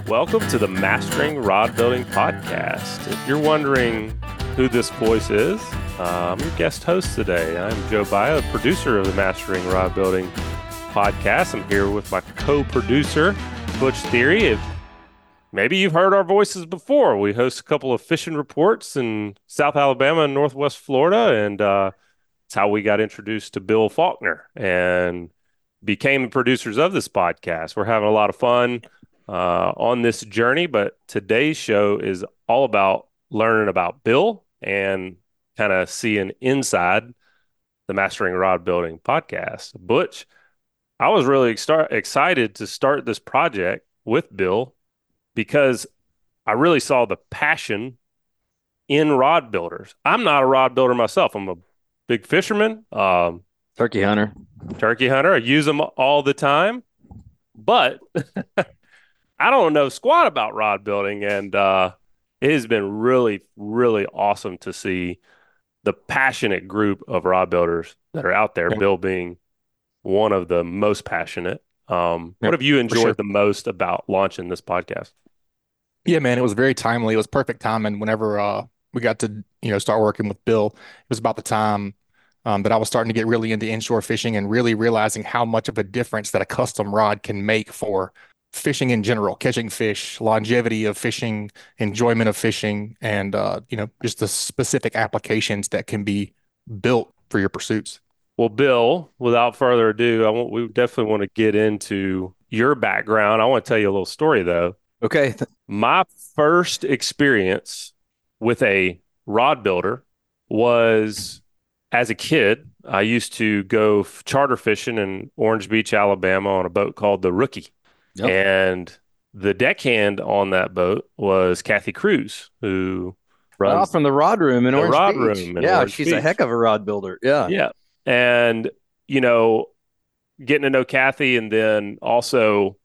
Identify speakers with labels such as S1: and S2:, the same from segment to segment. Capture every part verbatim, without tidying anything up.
S1: Welcome to the Mastering Rod Building Podcast. If you're wondering who this voice is, uh, I'm your guest host today. I'm Joe Baia, the producer of the Mastering Rod Building Podcast. I'm here with my co-producer, Butch Theory. If maybe you've heard our voices before. We host a couple of fishing reports in South Alabama and Northwest Florida, and uh, it's how we got introduced to Bill Faulkner and became the producers of this podcast. We're having a lot of fun uh, on this journey, but today's show is all about learning about Bill and kind of seeing inside the Mastering Rod Building Podcast. Butch, I was really ex- excited to start this project with Bill because I really saw the passion in rod builders. I'm not a rod builder myself. I'm a big fisherman, um,
S2: turkey hunter,
S1: turkey hunter. I use them all the time, but I don't know squat about rod building. And uh, it has been really, really awesome to see the passionate group of rod builders that are out there,
S2: yeah.
S1: Bill being one of the most passionate. Um,
S2: yeah,
S1: what have you enjoyed
S2: sure.
S1: the most about launching this podcast?
S3: Yeah, man, it was very timely. It was perfect timing whenever uh, we got to, you know, start working with Bill. It was about the time um, that I was starting to get really into inshore fishing and really realizing how much of a difference that a custom rod can make for fishing in general, catching fish, longevity of fishing, enjoyment of fishing, and, uh, you know, just the specific applications that can be built for your pursuits.
S1: Well, Bill, without further ado, I want, we definitely want to get into your background. I want to tell you a little story, though.
S2: Okay.
S1: My first experience with a rod builder was as a kid. I used to go f- charter fishing in Orange Beach, Alabama on a boat called the Rookie. Yep. And the deckhand on that boat was Kathy Cruz, who runs
S2: oh, from the rod room in
S1: the
S2: Orange
S1: rod
S2: Beach.
S1: room in
S2: yeah,
S1: Orange
S2: she's
S1: Beach.
S2: a heck of a rod builder. Yeah.
S1: Yeah. And, you know, getting to know Kathy, and then also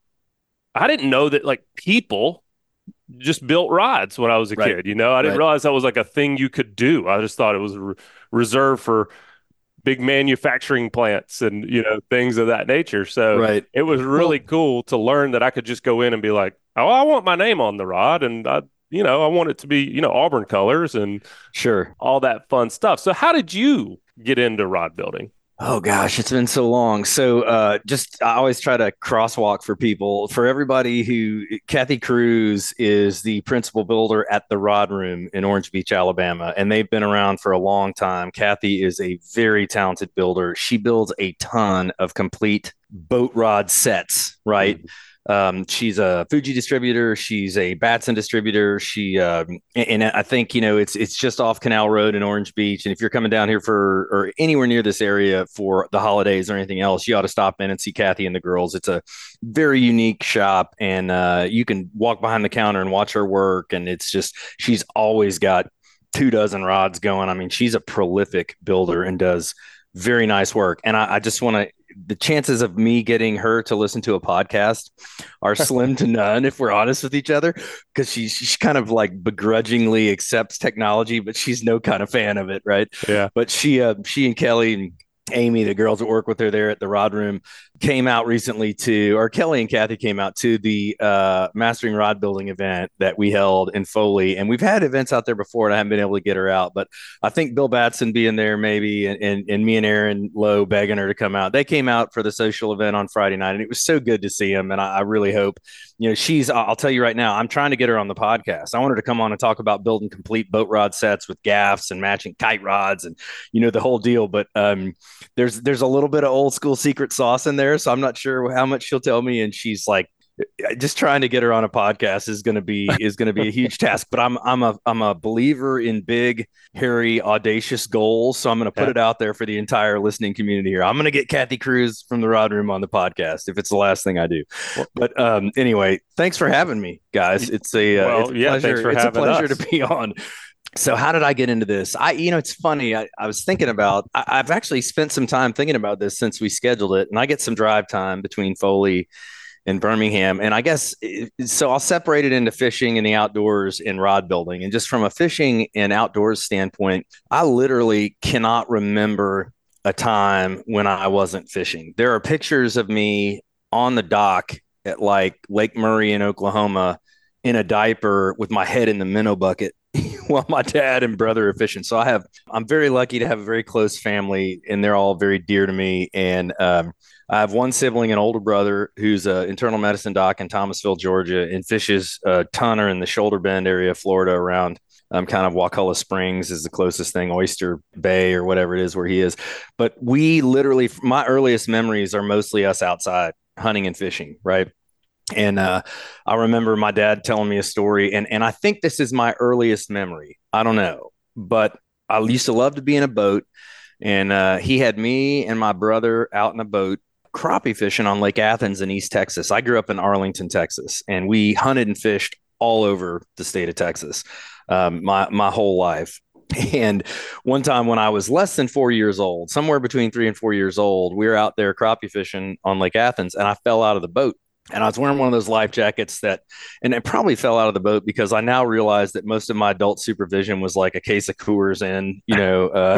S1: I didn't know that like people just built rods when I was a
S2: right.
S1: kid. You know, I didn't
S2: right.
S1: realize that was like a thing you could do. I just thought it was re- reserved for big manufacturing plants and, you know, things of that nature. So
S2: right.
S1: it was really well, cool to learn that I could just go in and be like, oh, I want my name on the rod. And I, you know, I want it to be, you know, Auburn colors and
S2: sure,
S1: all that fun stuff. So how did you get into rod building?
S2: Oh gosh, it's been so long. So uh, just I always try to crosswalk for people. For everybody who Kathy Cruz is the principal builder at the Rod Room in Orange Beach, Alabama, and they've been around for a long time. Kathy is a very talented builder. She builds a ton of complete boat rod sets, right? Mm-hmm. Um, she's a Fuji distributor. She's a Batson distributor. She, um, and, and I think, you know, it's, it's just off Canal Road in Orange Beach. And if you're coming down here for, or anywhere near this area for the holidays or anything else, you ought to stop in and see Kathy and the girls. It's a very unique shop, and, uh, you can walk behind the counter and watch her work. And it's just, she's always got two dozen rods going. I mean, she's a prolific builder and does very nice work. And I, I just want to, the chances of me getting her to listen to a podcast are slim to none, if we're honest with each other, because she's she's kind of like begrudgingly accepts technology, but she's no kind of fan of it, right?
S1: Yeah.
S2: But she, uh, she and Kelly and Amy, the girls that work with her there at the Rod Room, came out recently to, or Kelly and Kathy came out to the uh, Mastering Rod Building event that we held in Foley. And we've had events out there before, and I haven't been able to get her out. But I think Bill Batson being there maybe, and, and, and me and Aaron Lowe begging her to come out. They came out for the social event on Friday night, and it was so good to see them. And I, I really hope, you know, she's, I'll tell you right now, I'm trying to get her on the podcast. I want her to come on and talk about building complete boat rod sets with gaffs and matching kite rods and, you know, the whole deal. But um, there's, there's a little bit of old school secret sauce in there. So I'm not sure how much she'll tell me. And she's like, just trying to get her on a podcast is going to be, is going to be a huge task, but I'm, I'm a, I'm a believer in big, hairy, audacious goals. So I'm going to put yeah. it out there for the entire listening community here. I'm going to get Kathy Cruz from the Rod Room on the podcast if it's the last thing I do. But um, anyway, thanks for having me, guys. It's a, uh,
S1: well,
S2: it's a
S1: yeah,
S2: pleasure.
S1: thanks for
S2: it's a
S1: having
S2: pleasure
S1: us.
S2: to be on. So how did I get into this? I, you know, it's funny. I, I was thinking about, I, I've actually spent some time thinking about this since we scheduled it, and I get some drive time between Foley and Birmingham. And I guess, so I'll separate it into fishing and the outdoors and rod building. And just from a fishing and outdoors standpoint, I literally cannot remember a time when I wasn't fishing. There are pictures of me on the dock at like Lake Murray in Oklahoma in a diaper with my head in the minnow bucket while my dad and brother are fishing. So I have, I'm very lucky to have a very close family, and they're all very dear to me. And um, I have one sibling, an older brother, who's an internal medicine doc in Thomasville, Georgia, and fishes a tonner in the Shoulder Bend area of Florida around um, kind of Wakulla Springs is the closest thing, Oyster Bay or whatever it is where he is. But we literally, my earliest memories are mostly us outside hunting and fishing, right? And uh, I remember my dad telling me a story, and, and I think this is my earliest memory. I don't know, but I used to love to be in a boat, and uh, he had me and my brother out in a boat crappie fishing on Lake Athens in East Texas. I grew up in Arlington, Texas, and we hunted and fished all over the state of Texas um, my my whole life. And one time when I was less than four years old, somewhere between three and four years old, we were out there crappie fishing on Lake Athens, and I fell out of the boat. And I was wearing one of those life jackets that, and it probably fell out of the boat because I now realize that most of my adult supervision was like a case of Coors and, you know, uh,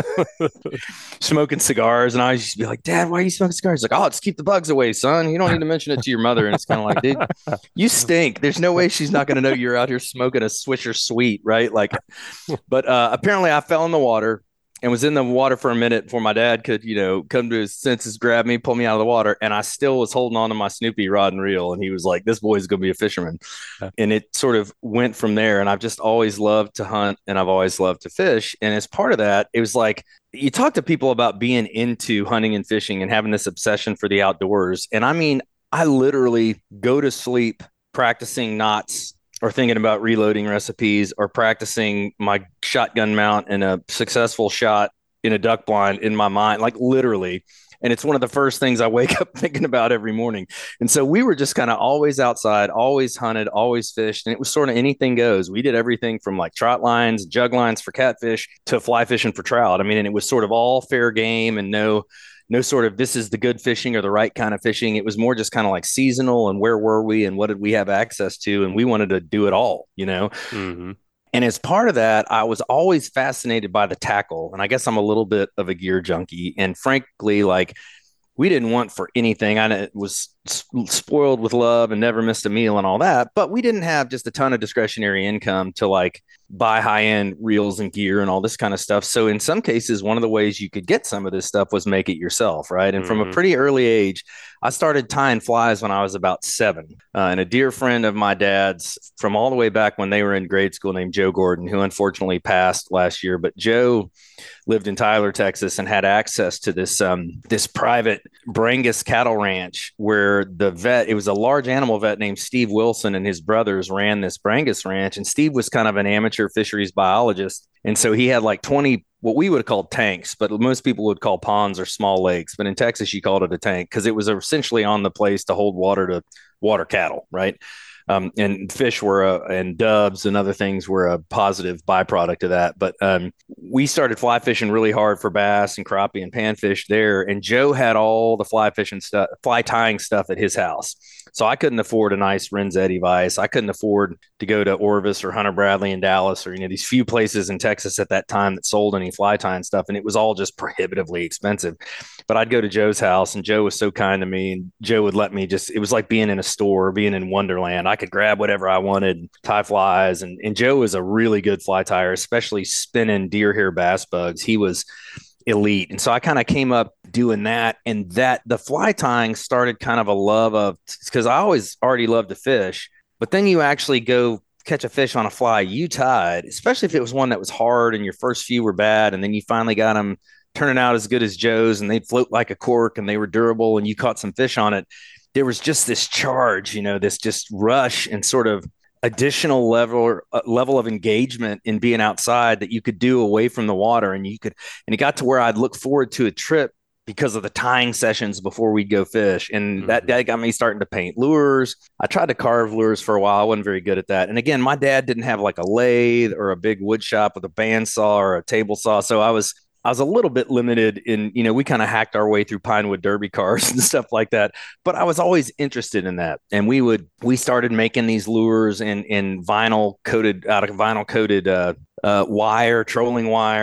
S2: smoking cigars. And I used to be like, Dad, why are you smoking cigars? He's like, oh, just keep the bugs away, son. You don't need to mention it to your mother. And it's kind of like, dude, you stink. There's no way she's not going to know you're out here smoking a Swisher Sweet, right? Like, but uh, apparently I fell in the water and was in the water for a minute before my dad could, you know, come to his senses, grab me, pull me out of the water. And I still was holding on to my Snoopy rod and reel. And he was like, this boy's going to be a fisherman. Yeah. And it sort of went from there. And I've just always loved to hunt, and I've always loved to fish. And as part of that, it was like, you talk to people about being into hunting and fishing and having this obsession for the outdoors. And I mean, I literally go to sleep practicing knots, or thinking about reloading recipes, or practicing my shotgun mount and a successful shot in a duck blind in my mind, like literally. And it's one of the first things I wake up thinking about every morning. And so we were just kind of always outside, always hunted, always fished. And it was sort of anything goes. We did everything from like trot lines, jug lines for catfish to fly fishing for trout. I mean, and it was sort of all fair game and no no sort of this is the good fishing or the right kind of fishing. It was more just kind of like seasonal and where were we and what did we have access to? And we wanted to do it all, you know? Mm-hmm. And as part of that, I was always fascinated by the tackle. And I guess I'm a little bit of a gear junkie. And frankly, like we didn't want for anything. I was spoiled with love and never missed a meal and all that, but we didn't have just a ton of discretionary income to like buy high-end reels and gear and all this kind of stuff. So in some cases, one of the ways you could get some of this stuff was make it yourself, right? And mm-hmm. from a pretty early age, I started tying flies when I was about seven. Uh, and a dear friend of my dad's from all the way back when they were in grade school named Joe Gordon, who unfortunately passed last year, but Joe lived in Tyler, Texas, and had access to this um, this private Brangus cattle ranch where the vet, it was a large animal vet named Steve Wilson, and his brothers ran this Brangus ranch. And Steve was kind of an amateur fisheries biologist. And so he had like twenty, what we would have called tanks, but most people would call ponds or small lakes. But in Texas, you called it a tank because it was essentially on the place to hold water to water cattle, right? Um, and fish were, a, and dubs and other things were a positive byproduct of that. But um, we started fly fishing really hard for bass and crappie and panfish there. And Joe had all the fly fishing stuff, fly tying stuff at his house. So I couldn't afford a nice Renzetti vise. I couldn't afford to go to Orvis or Hunter Bradley in Dallas or, you know, these few places in Texas at that time that sold any fly tying stuff. And it was all just prohibitively expensive. But I'd go to Joe's house, and Joe was so kind to me, and Joe would let me just, it was like being in a store, being in Wonderland. I could grab whatever I wanted, tie flies. And, and Joe was a really good fly tyer, especially spinning deer hair bass bugs. He was elite. And so I kind of came up doing that, and that the fly tying started kind of a love of, because I always already loved to fish, but then you actually go catch a fish on a fly you tied, especially if it was one that was hard and your first few were bad. And then you finally got them turning out as good as Joe's, and they'd float like a cork and they were durable, and you caught some fish on it. There was just this charge, you know, this just rush and sort of additional level uh, level of engagement in being outside that you could do away from the water. And you could, and it got to where I'd look forward to a trip because of the tying sessions before we'd go fish. And mm-hmm. that, that got me starting to paint lures. I tried to carve lures for a while. I wasn't very good at that. And again, my dad didn't have like a lathe or a big wood shop with a bandsaw or a table saw. So I was, I was a little bit limited in, you know, we kind of hacked our way through Pinewood Derby cars and stuff like that. But I was always interested in that. And we would, we started making these lures in, in vinyl coated, out of vinyl coated uh, uh, wire, trolling wire,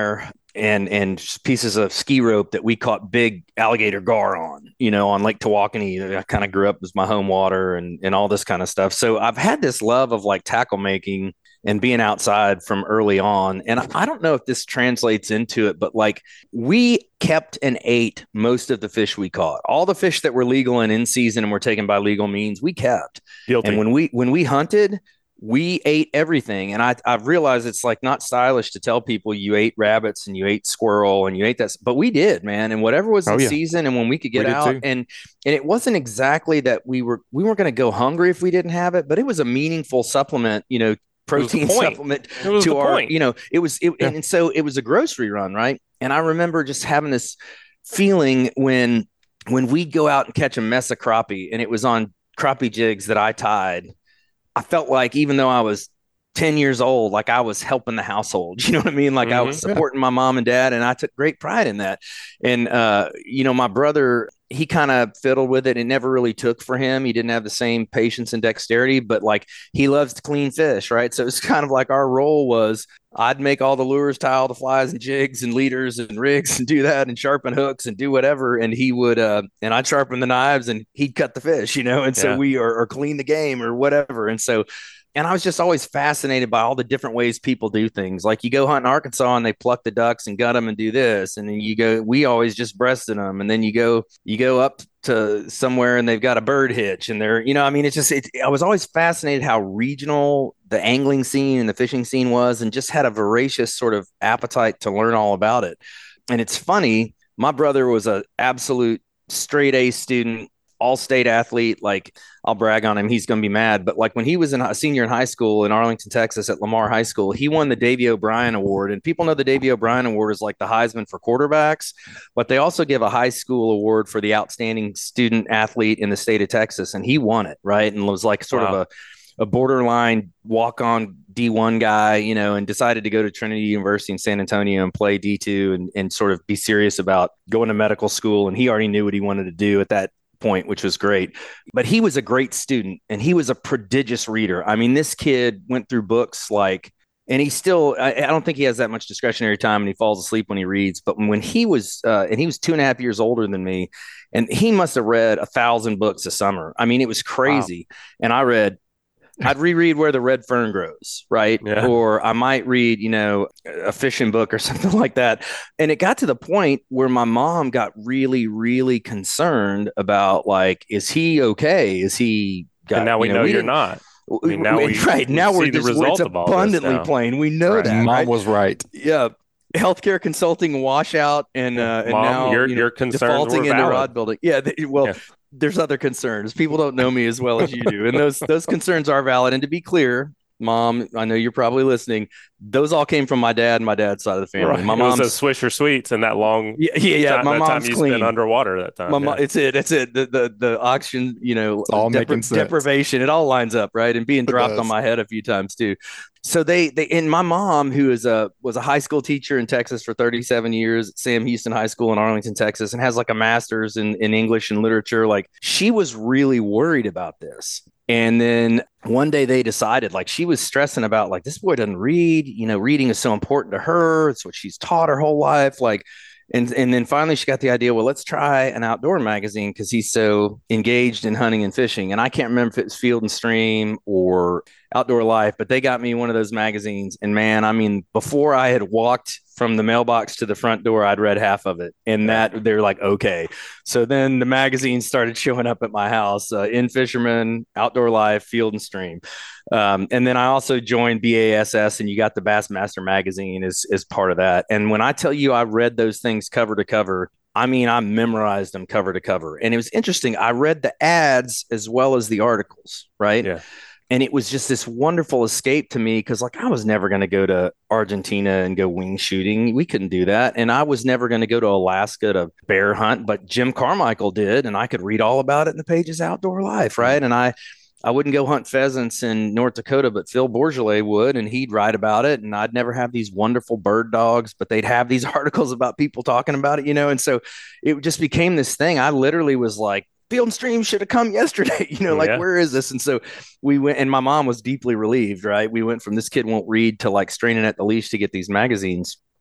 S2: and and pieces of ski rope that we caught big alligator gar on, you know, on Lake Tawakoni. I kind of grew up as my home water and and all this kind of stuff. So I've had this love of like tackle making and being outside from early on. And I don't know if this translates into it, but like we kept and ate most of the fish we caught. All the fish that were legal and in season and were taken by legal means, we kept.
S1: Guilty.
S2: And when we when we hunted, we ate everything. And I, I've realized it's like not stylish to tell people you ate rabbits and you ate squirrel and you ate that, but we did, man. And whatever was
S3: Oh,
S2: in
S3: yeah.
S2: season and when we could get
S3: We did
S2: out
S3: too.
S2: and, and it wasn't exactly that we were, we weren't going to go hungry if we didn't have it, but it was a meaningful supplement, you know, protein
S1: point.
S2: supplement
S1: It was
S2: to
S1: the
S2: our,
S1: point.
S2: you know, it was, it,
S3: Yeah.
S2: and, and so it was a grocery run. Right. And I remember just having this feeling when, when we'd go out and catch a mess of crappie and it was on crappie jigs that I tied, I felt like even though I was ten years old, like I was helping the household, you know what I mean? Like I was
S1: Mhm.
S2: supporting my mom and dad, and I took great pride in that. And, uh, you know, my brother, he kind of fiddled with it. It never really took for him. He didn't have the same patience and dexterity, but like he loves to clean fish, right? So it's kind of like our role was I'd make all the lures, tie all the flies and jigs and leaders and rigs and do that and sharpen hooks and do whatever. And he would, uh, and I'd sharpen the knives and he'd cut the fish, you know? And so
S1: Yeah.
S2: we, or, or clean the game or whatever. And so, and I was just always fascinated by all the different ways people do things. Like you go hunt in Arkansas and they pluck the ducks and gut them and do this. And then you go, we always just breasted them. And then you go, you go up to somewhere and they've got a bird hitch and they're, you know, I mean, it's just, it, I was always fascinated how regional the angling scene and the fishing scene was, and just had a voracious sort of appetite to learn all about it. And it's funny, my brother was an absolute straight A student, all state athlete. Like I'll brag on him. He's going to be mad. But like when he was in a senior in high school in Arlington, Texas at Lamar High School, he won the Davy O'Brien Award. And people know the Davy O'Brien Award is like the Heisman for quarterbacks, but they also give a high school award for the outstanding student athlete in the state of Texas. And he won it. Right. And was like sort
S1: Wow.
S2: of a, a borderline walk on D one guy, you know, and decided to go to Trinity University in San Antonio and play D two and, and sort of be serious about going to medical school. And he already knew what he wanted to do at that point, which was great. But he was a great student and he was a prodigious reader. I mean, this kid went through books like, and he still, I, I don't think he has that much discretionary time and he falls asleep when he reads. But when he was, uh, and he was two and a half years older than me, and he must have read a thousand books a summer. I mean, it was crazy. Wow. And I read, I'd reread Where the Red Fern Grows, right?
S1: Yeah.
S2: Or I might read, you know, a fishing book or something like that. And it got to the point where my mom got really, really concerned about like, is he okay? Is he got,
S1: and now we
S2: you know,
S1: know
S2: we
S1: you're not. I mean, now we,
S2: right
S1: we
S2: now
S1: see
S2: we're
S1: the
S2: just
S1: result
S2: it's
S1: of all this
S2: abundantly
S1: now.
S2: plain. We know
S1: Right.
S2: that.
S3: Mom
S2: right?
S3: was right.
S2: Yeah. Healthcare consulting washout and uh, and
S1: Mom,
S2: now
S1: your,
S2: you know,
S1: your concerns
S2: defaulting
S1: were
S2: into
S1: valid.
S2: rod building. Yeah. They, well,
S1: Yeah.
S2: there's other concerns. People don't know me as well as you do, and those those concerns are valid. And to be clear, Mom, I know you're probably listening. Those all came from my dad and my dad's side of the family.
S1: Right.
S2: My
S1: It
S2: mom's
S1: was those Swisher Sweets and that long
S2: yeah, yeah, yeah.
S1: time,
S2: my
S1: that
S2: mom's
S1: time you
S2: clean.
S1: spent underwater that time.
S2: My
S1: yeah.
S2: mom, it's it. It's it. The the the oxygen, you know,
S3: It's all making sense.
S2: deprivation. It all lines up, right? And being
S3: It
S2: dropped
S3: does.
S2: on my head a few times too. So they they and my mom, who is a was a high school teacher in Texas for thirty-seven years at Sam Houston High School in Arlington, Texas, and has like a master's in in English and literature. Like she was really worried about this. And then one day they decided, like she was stressing about, like, this boy doesn't read, you know, reading is so important to her. It's what she's taught her whole life. Like, and, and then finally she got the idea, well, let's try an outdoor magazine because he's so engaged in hunting and fishing. And I can't remember if it was Field and Stream or Outdoor Life, but they got me one of those magazines. And man, I mean, before I had walked from the mailbox to the front door, I'd read half of it. And that they're like, okay. So then the magazines started showing up at my house, uh, In Fisherman, Outdoor Life, Field and Stream. Um, and then I also joined B A S S, and you got the Bassmaster magazine as, as part of that. And when I tell you I read those things cover to cover, I mean, I memorized them cover to cover. And it was interesting. I read the ads as well as the articles, right?
S1: Yeah.
S2: And it was just this wonderful escape to me because, like, I was never going to go to Argentina and go wing shooting. We couldn't do that. And I was never going to go to Alaska to bear hunt, but Jim Carmichael did. And I could read all about it in the pages Outdoor Life, right? And I, I wouldn't go hunt pheasants in North Dakota, but Phil Bourgeois would, and he'd write about it. And I'd never have these wonderful bird dogs, but they'd have these articles about people talking about it, you know? And so it just became this thing. I literally was like, Field and Stream should have come yesterday, you know, like,
S1: Yeah.
S2: where is this? And so we went, and my mom was deeply relieved, right? We went from this kid won't read to like straining at the leash to get these magazines.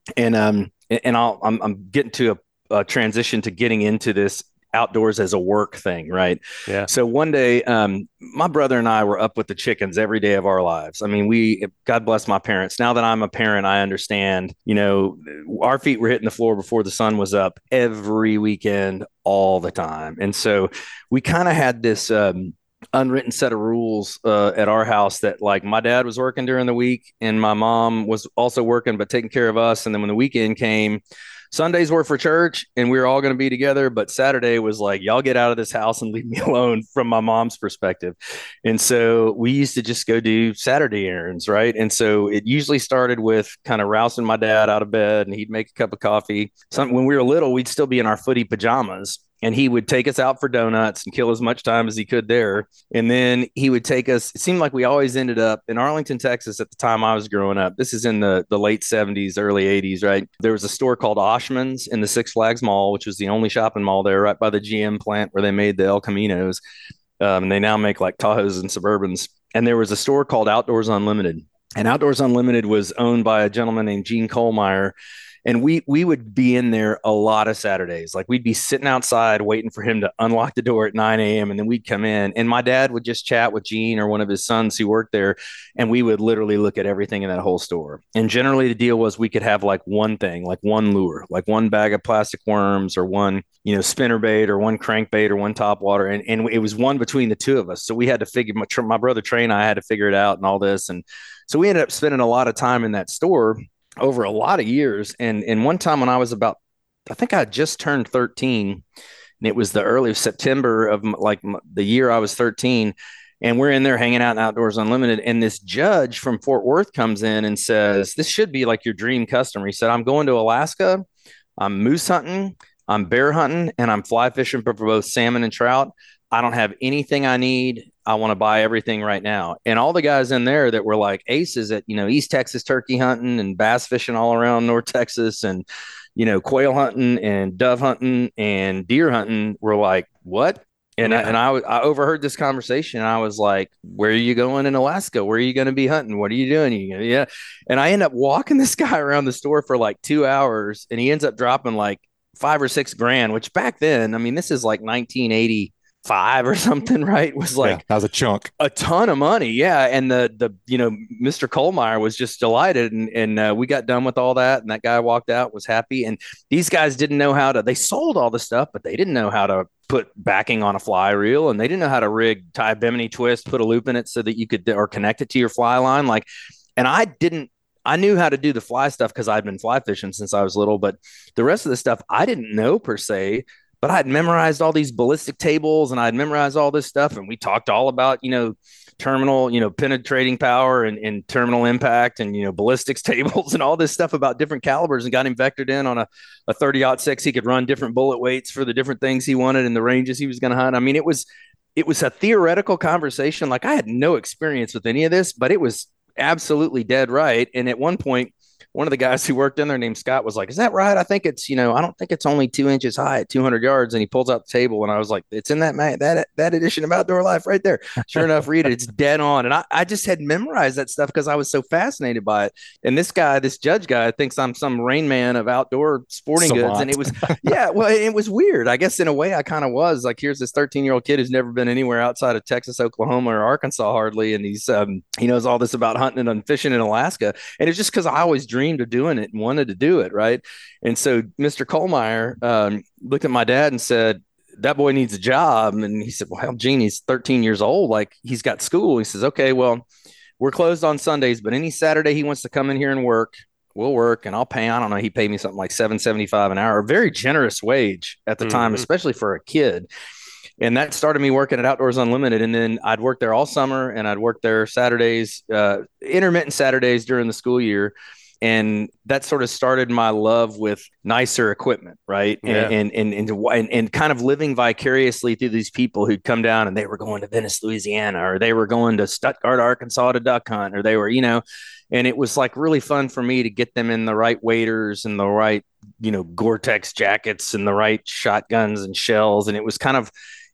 S2: And um and I'll I'm I'm getting to a, a transition to getting into this outdoors as a work thing, right?
S1: Yeah.
S2: So one day, um, my brother and I were up with the chickens every day of our lives. I mean, we, God bless my parents. Now that I'm a parent, I understand, you know, our feet were hitting the floor before the sun was up every weekend, all the time. And so we kind of had this, um, unwritten set of rules uh, at our house that like my dad was working during the week and my mom was also working but taking care of us, and then when the weekend came, Sundays were for church and we were all going to be together, but Saturday was like, y'all get out of this house and leave me alone from my mom's perspective. And so we used to just go do Saturday errands, right? And so it usually started with kind of rousing my dad out of bed, and he'd make a cup of coffee. Some, when we were little, we'd still be in our footy pajamas, and he would take us out for donuts and kill as much time as he could there. And then he would take us, it seemed like we always ended up in Arlington, Texas at the time I was growing up. This is in the, the late seventies, early eighties, right? There was a store called Oshman's in the Six Flags Mall, which was the only shopping mall there right by the G M plant where they made the El Caminos. Um, and they now make like Tahoes and Suburbans. And there was a store called Outdoors Unlimited. And Outdoors Unlimited was owned by a gentleman named Gene Kohlmeyer. And we we would be in there a lot of Saturdays. Like we'd be sitting outside waiting for him to unlock the door at nine a.m. and then we'd come in. And my dad would just chat with Gene or one of his sons who worked there. And we would literally look at everything in that whole store. And generally the deal was we could have like one thing, like one lure, like one bag of plastic worms or one, you know, spinner bait or one crankbait or one top water. And, and it was one between the two of us. So we had to figure, my, my brother Trey and I had to figure it out and all this. And so we ended up spending a lot of time in that store over a lot of years. And and one time when I was about, I think I just turned thirteen, and it was the early September of like the year I was thirteen, and we're in there hanging out in Outdoors Unlimited, and this judge from Fort Worth comes in and says, this should be like your dream customer. He said, I'm going to Alaska, I'm moose hunting, I'm bear hunting, and I'm fly fishing for both salmon and trout. I don't have anything I need. I want to buy everything right now. And all the guys in there that were like aces at, you know, East Texas turkey hunting and bass fishing all around North Texas and, you know, quail hunting and dove hunting and deer hunting were like, what? And, yeah. I, and I, I overheard this conversation and I was like, where are you going in Alaska? Where are you going to be hunting? What are you doing? You gonna, yeah. And I end up walking this guy around the store for like two hours and he ends up dropping like five or six grand, which back then, I mean, this is like nineteen eighty five or something, right? It was like
S3: yeah, that was a chunk,
S2: a ton of money. Yeah. And the, the, you know, Mister Kohlmeyer was just delighted. And, and uh, we got done with all that. And that guy walked out, was happy. And these guys didn't know how to, they sold all the stuff, but they didn't know how to put backing on a fly reel. And they didn't know how to rig, tie a bimini twist, put a loop in it so that you could, or connect it to your fly line. Like, and I didn't, I knew how to do the fly stuff because I'd been fly fishing since I was little, but the rest of the stuff I didn't know per se. But I'd memorized all these ballistic tables and I'd memorized all this stuff. And we talked all about, you know, terminal, you know, penetrating power and, and terminal impact and, you know, ballistics tables and all this stuff about different calibers, and got him vectored in on a, a thirty aught six. He could run different bullet weights for the different things he wanted and the ranges he was going to hunt. I mean, it was, it was a theoretical conversation. Like I had no experience with any of this, but it was absolutely dead right. And at one point, one of the guys who worked in there named Scott was like, is that right? I think it's, you know, I don't think it's only two inches high at two hundred yards. And he pulls out the table and I was like, it's in that, that, that edition of Outdoor Life right there. Sure enough, read it. It's dead on. And I, I just had memorized that stuff because I was so fascinated by it. And this guy, this judge guy thinks I'm some Rain Man of outdoor sporting Savant. goods. And it was, yeah, well, it was weird. I guess in a way I kind of was like, here's this thirteen year old kid who's never been anywhere outside of Texas, Oklahoma, or Arkansas hardly. And he's, um, he knows all this about hunting and fishing in Alaska. And it's just because I always dreamed of doing it and wanted to do it. Right. And so Mister Kohlmeyer um, looked at my dad and said, that boy needs a job. And he said, well, hell, Gene, he's thirteen years old. Like he's got school. He says, okay, well, we're closed on Sundays, but any Saturday he wants to come in here and work, we'll work and I'll pay. I don't know. He paid me something like seven seventy-five an hour, a very generous wage at the mm-hmm. time, especially for a kid. And that started me working at Outdoors Unlimited. And then I'd work there all summer and I'd work there Saturdays, uh, intermittent Saturdays during the school year. And that sort of started my love with nicer equipment, right? Yeah. And, and, and, and, and kind of living vicariously through these people who'd come down and they were going to Venice, Louisiana, or they were going to Stuttgart, Arkansas to duck hunt, or they were, you know, and it was like really fun for me to get them in the right waders and the right, you know, Gore-Tex jackets and the right shotguns and shells. And it was kind of,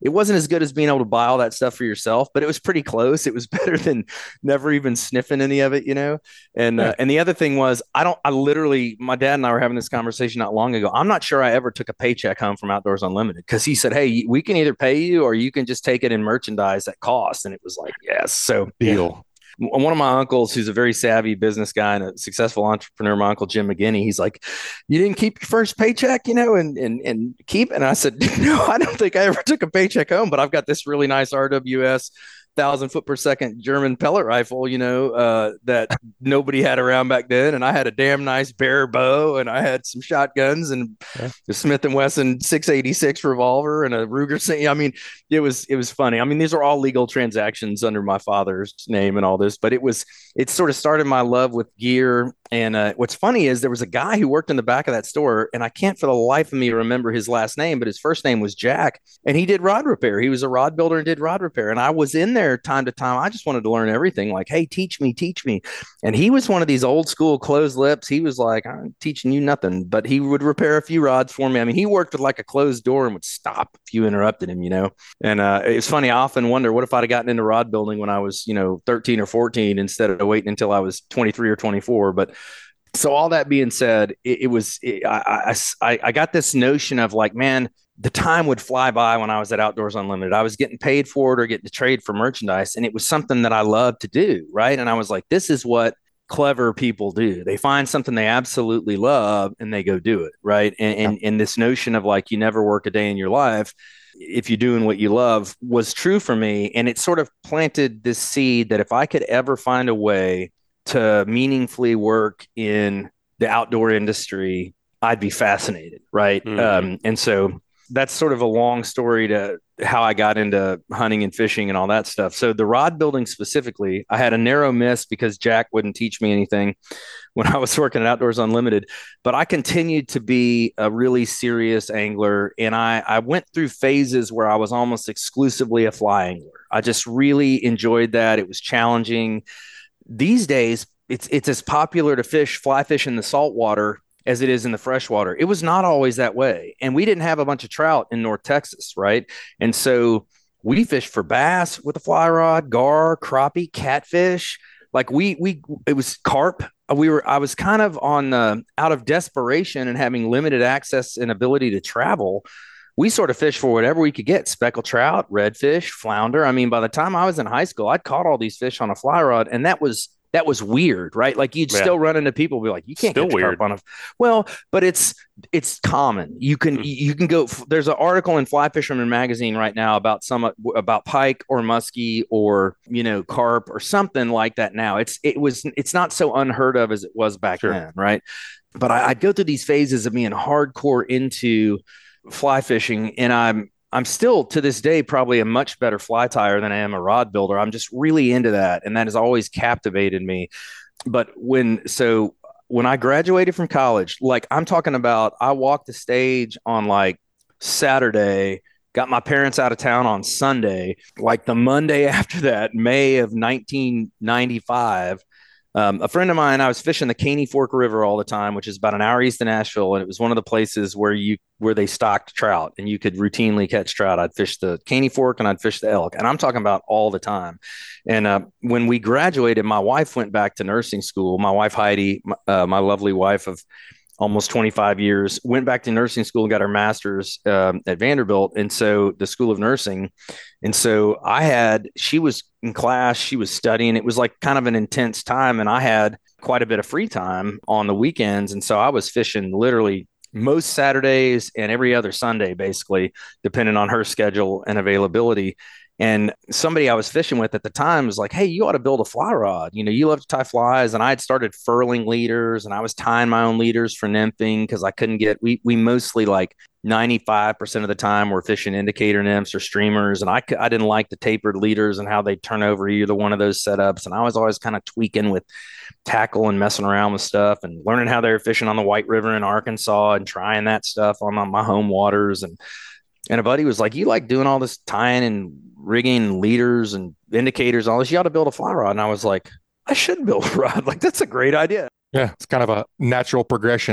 S2: it wasn't as good as being able to buy all that stuff for yourself, but it was pretty close. It was better than never even sniffing any of it, you know? And,
S3: Yeah.
S2: uh, and the other thing was, I don't, I literally, my dad and I were having this conversation not long ago. I'm not sure I ever took a paycheck home from Outdoors Unlimited because he said, hey, we can either pay you or you can just take it in merchandise at cost. And it was like, yes. So
S3: Deal.
S2: one of my uncles, who's a very savvy business guy and a successful entrepreneur, my uncle Jim McGinney, he's like, you didn't keep your first paycheck, you know, and and and keep. And I said, no, I don't think I ever took a paycheck home, but I've got this really nice R W S thousand foot per second German pellet rifle, you know, uh, that nobody had around back then. And I had a damn nice bear bow, and I had some shotguns and
S3: Yeah.
S2: the Smith and Wesson six eighty-six revolver and a Ruger. I mean, it was, it was funny. I mean, these are all legal transactions under my father's name and all this, but it was, it sort of started my love with gear. And uh, what's funny is there was a guy who worked in the back of that store, and I can't for the life of me remember his last name, but his first name was Jack, and he did rod repair. He was a rod builder and did rod repair. And I was in there time to time. I just wanted to learn everything, like, hey, teach me, teach me. And he was one of these old school closed lips. He was like, I'm teaching you nothing, but he would repair a few rods for me. I mean, he worked with like a closed door and would stop if you interrupted him, you know? And uh, it's funny. I often wonder, what if I'd have gotten into rod building when I was, you know, thirteen or fourteen instead of waiting until I was twenty-three or twenty-four. But so all that being said, it, it was, it, I, I, I got this notion of like, man, the time would fly by when I was at Outdoors Unlimited. I was getting paid for it or getting to trade for merchandise. And it was something that I loved to do. Right. And I was like, this is what clever people do. They find something they absolutely love and they go do it. Right. And, and, and this notion of like, you never work a day in your life if you're doing what you love was true for me. And it sort of planted this seed that if I could ever find a way to meaningfully work in the outdoor industry, I'd be fascinated. Right. Mm-hmm. Um, and so that's sort of a long story to how I got into hunting and fishing and all that stuff. So the rod building specifically, I had a narrow miss because Jack wouldn't teach me anything when I was working at Outdoors Unlimited, but I continued to be a really serious angler. And I, I went through phases where I was almost exclusively a fly angler. I just really enjoyed that. It was challenging. These days, it's it's as popular to fish, fly fish in the saltwater as it is in the freshwater. It was not always that way. And we didn't have a bunch of trout in North Texas, right? And so we fished for bass with a fly rod, gar, crappie, catfish. Like we, we, it was carp. We were, I was kind of on, uh, out of desperation and having limited access and ability to travel. We sort of fished for whatever we could get: speckled trout, redfish, flounder. I mean, by the time I was in high school, I'd caught all these fish on a fly rod, and that was that was weird, right? Like you'd yeah. still run into people be like, you can't
S1: still
S2: catch
S1: weird.
S2: carp on a well, but it's it's common. You can mm. you can go. There's an article in Fly Fisherman magazine right now about some about pike or muskie or you know carp or something like that. Now it's it was it's not so unheard of as it was back sure. then, right? But I, I'd go through these phases of being hardcore into fly fishing, and I'm I'm still to this day probably a much better fly tyer than I am a rod builder. I'm just really into that, and that has always captivated me. But when so when I graduated from college, like I'm talking about, I walked the stage on like Saturday, got my parents out of town on Sunday. Like the Monday after that, May of nineteen ninety-five, Um, a friend of mine, I was fishing the Caney Fork River all the time, which is about an hour east of Nashville. And it was one of the places where you, where they stocked trout and you could routinely catch trout. I'd fish the Caney Fork and I'd fish the elk, and I'm talking about all the time. And, uh, when we graduated, my wife went back to nursing school. My wife, Heidi, uh, my lovely wife of almost twenty-five years, went back to nursing school and got her master's um, at Vanderbilt. And so the School of Nursing. And so I had, she was in class, she was studying. It was like kind of an intense time. And I had quite a bit of free time on the weekends. And so I was fishing literally most Saturdays and every other Sunday, basically, depending on her schedule and availability. And somebody I was fishing with at the time was like, hey, you ought to build a fly rod. You know, you love to tie flies. And I had started furling leaders, and I was tying my own leaders for nymphing because I couldn't get, we we mostly like ninety-five percent of the time we're fishing indicator nymphs or streamers. And I, I didn't like the tapered leaders and how they turn over either one of those setups. And I was always kind of tweaking with tackle and messing around with stuff and learning how they were fishing on the White River in Arkansas and trying that stuff on my, my home waters. And And a buddy was like, you like doing all this tying and rigging leaders and indicators, all this, you ought to build a fly rod. And I was like, I should build a rod. Like, that's a great idea.
S3: Yeah. It's kind of a natural progression.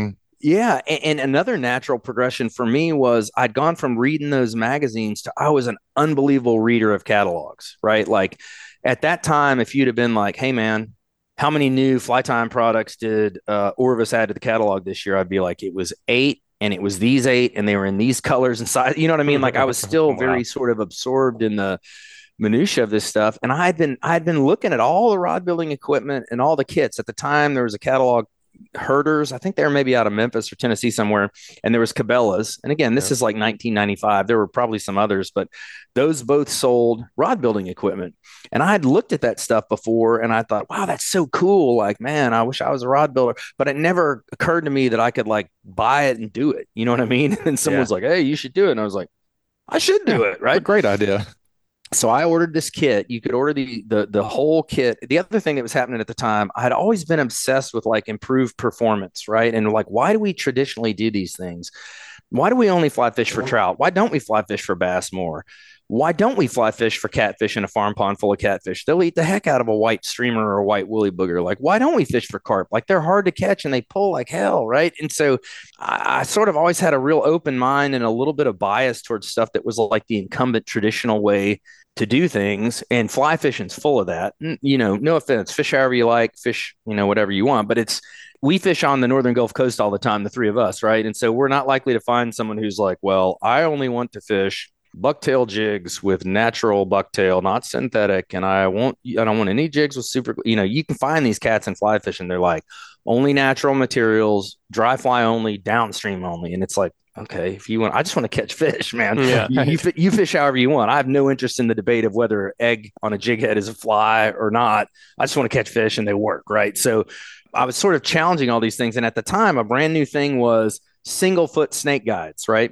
S2: Yeah. And, and another natural progression for me was I'd gone from reading those magazines to I was an unbelievable reader of catalogs, right? Like at that time, if you'd have been like, hey, man, how many new Fly Time products did uh, Orvis add to the catalog this year? I'd be like, it was eight and it was these eight and they were in these colors and size. You know what I mean? Like I was still
S1: Wow.
S2: very sort of absorbed in the minutia of this stuff. And I had been, I had been looking at all the rod building equipment and all the kits. At the time, there was a catalog, Herders. I think they were maybe out of Memphis or Tennessee somewhere. And there was Cabela's. And again, this
S1: Yeah.
S2: is like nineteen ninety-five. There were probably some others, but those both sold rod building equipment. And I had looked at that stuff before and I thought, wow, that's so cool. Like, man, I wish I was a rod builder. But it never occurred to me that I could like buy it and do it. You know what I mean? And someone's
S1: Yeah.
S2: like, hey, you should do it. And I was like, I should do it,
S3: It's a
S2: right?
S3: great idea.
S2: So I ordered this kit. You could order the the the whole kit. The other thing that was happening at the time, I had always been obsessed with like improved performance, right? And like, why do we traditionally do these things? Why do we only fly fish for trout? Why don't we fly fish for bass more? Why don't we fly fish for catfish in a farm pond full of catfish? They'll eat the heck out of a white streamer or a white woolly booger. Like, why don't we fish for carp? Like, they're hard to catch and they pull like hell, right? And so I, I sort of always had a real open mind and a little bit of bias towards stuff that was like the incumbent traditional way to do things. And fly fishing's full of that. You know, no offense, fish however you like, fish, you know, whatever you want, but it's, we fish on the Northern Gulf Coast all the time, the three of us, right? And so we're not likely to find someone who's like, well, I only want to fish bucktail jigs with natural bucktail, not synthetic. And I won't, I don't want any jigs with super, you know, you can find these cats in fly fishing. They're like only natural materials, dry fly only, downstream only. And it's like, okay, if you want, I just want to catch fish, man.
S1: Yeah.
S2: You, you, you fish however you want. I have no interest in the debate of whether egg on a jig head is a fly or not. I just want to catch fish and they work, right? So I was sort of challenging all these things. And at the time, a brand new thing was single foot snake guides, right?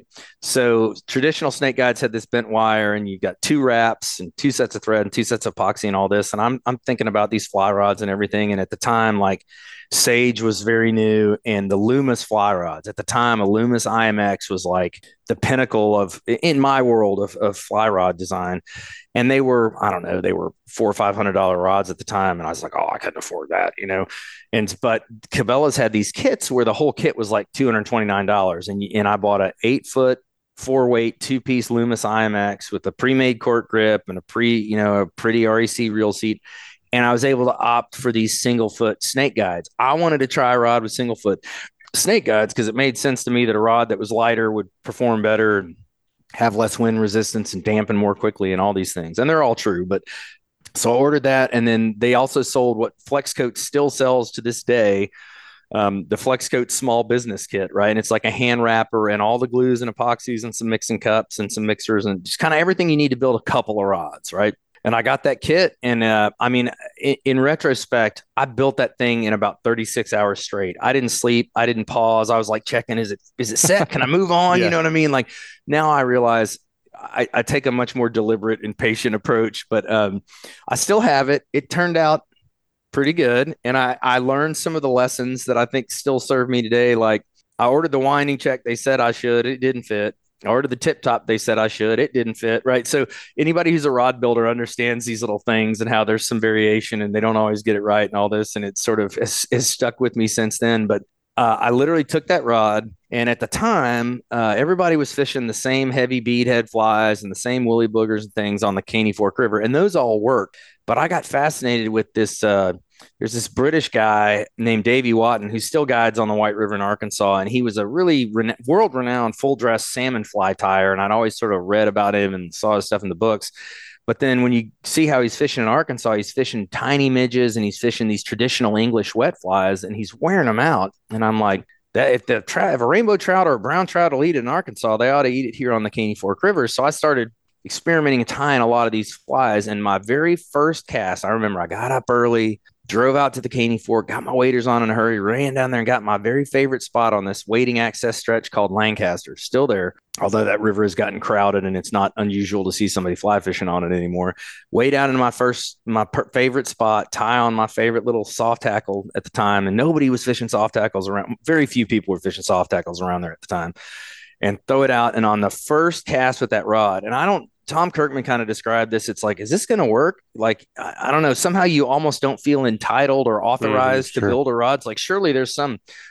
S2: So traditional snake guides had this bent wire and you got two wraps and two sets of thread and two sets of epoxy and all this. And I'm, I'm thinking about these fly rods and everything. And at the time, like Sage was very new and the Loomis fly rods at the time, a Loomis I M X was like the pinnacle of, in my world of, of fly rod design. And they were, I don't know, they were four or five hundred dollar rods at the time. And I was like, oh, I couldn't afford that, you know? And, but Cabela's had these kits where the whole kit was like two hundred twenty-nine dollars. And, and I bought an eight foot, four weight, two piece Loomis I M X with a pre-made cork grip and a pre, you know, a pretty R E C reel seat. And I was able to opt for these single foot snake guides. I wanted to try a rod with single foot snake guides because it made sense to me that a rod that was lighter would perform better and have less wind resistance and dampen more quickly and all these things. And they're all true. But so I ordered that. And then they also sold what FlexCoat still sells to this day, um, the FlexCoat small business kit, right? And it's like a hand wrapper and all the glues and epoxies and some mixing cups and some mixers and just kind of everything you need to build a couple of rods, right? And I got that kit. And uh, I mean, in, in retrospect, I built that thing in about thirty-six hours straight. I didn't sleep. I didn't pause. I was like checking, is it, is it set? Can I move on?
S3: Yeah.
S2: You know what I mean? Like now I realize I, I take a much more deliberate and patient approach, but um, I still have it. It turned out pretty good. And I, I learned some of the lessons that I think still serve me today. Like I ordered the winding check. They said I should, it didn't fit. I ordered the tip top. They said I should, it didn't fit. Right. So anybody who's a rod builder understands these little things and how there's some variation and they don't always get it right and all this. And it sort of has, has stuck with me since then. But uh, I literally took that rod. And at the time, uh, everybody was fishing the same heavy beadhead flies and the same woolly boogers and things on the Caney Fork River. And those all worked. But I got fascinated with this. Uh, there's this British guy named Davey Watton who still guides on the White River in Arkansas. And he was a really re- world renowned full dress salmon fly tyer. And I'd always sort of read about him and saw his stuff in the books. But then when you see how he's fishing in Arkansas, he's fishing tiny midges and he's fishing these traditional English wet flies and he's wearing them out. And I'm like, that if the tra- if a rainbow trout or a brown trout will eat it in Arkansas, they ought to eat it here on the Caney Fork River. So I started experimenting and tying a lot of these flies. And my very first cast, I remember I got up early, drove out to the Caney Fork, got my waders on in a hurry, ran down there and got my very favorite spot on this wading access stretch called Lancaster. Still there, although that river has gotten crowded and it's not unusual to see somebody fly fishing on it anymore. Way down in my first, my per- favorite spot, tie on my favorite little soft tackle at the time. And nobody was fishing soft tackles around. Very few people were fishing soft tackles around there at the time. And throw it out. And on the first cast with that rod, and I don't, Tom Kirkman kind of described this. It's like, is this going to work? Like, I, I don't know. Somehow you almost don't feel entitled or authorized mm, sure. to build a rod. It's like, surely there's some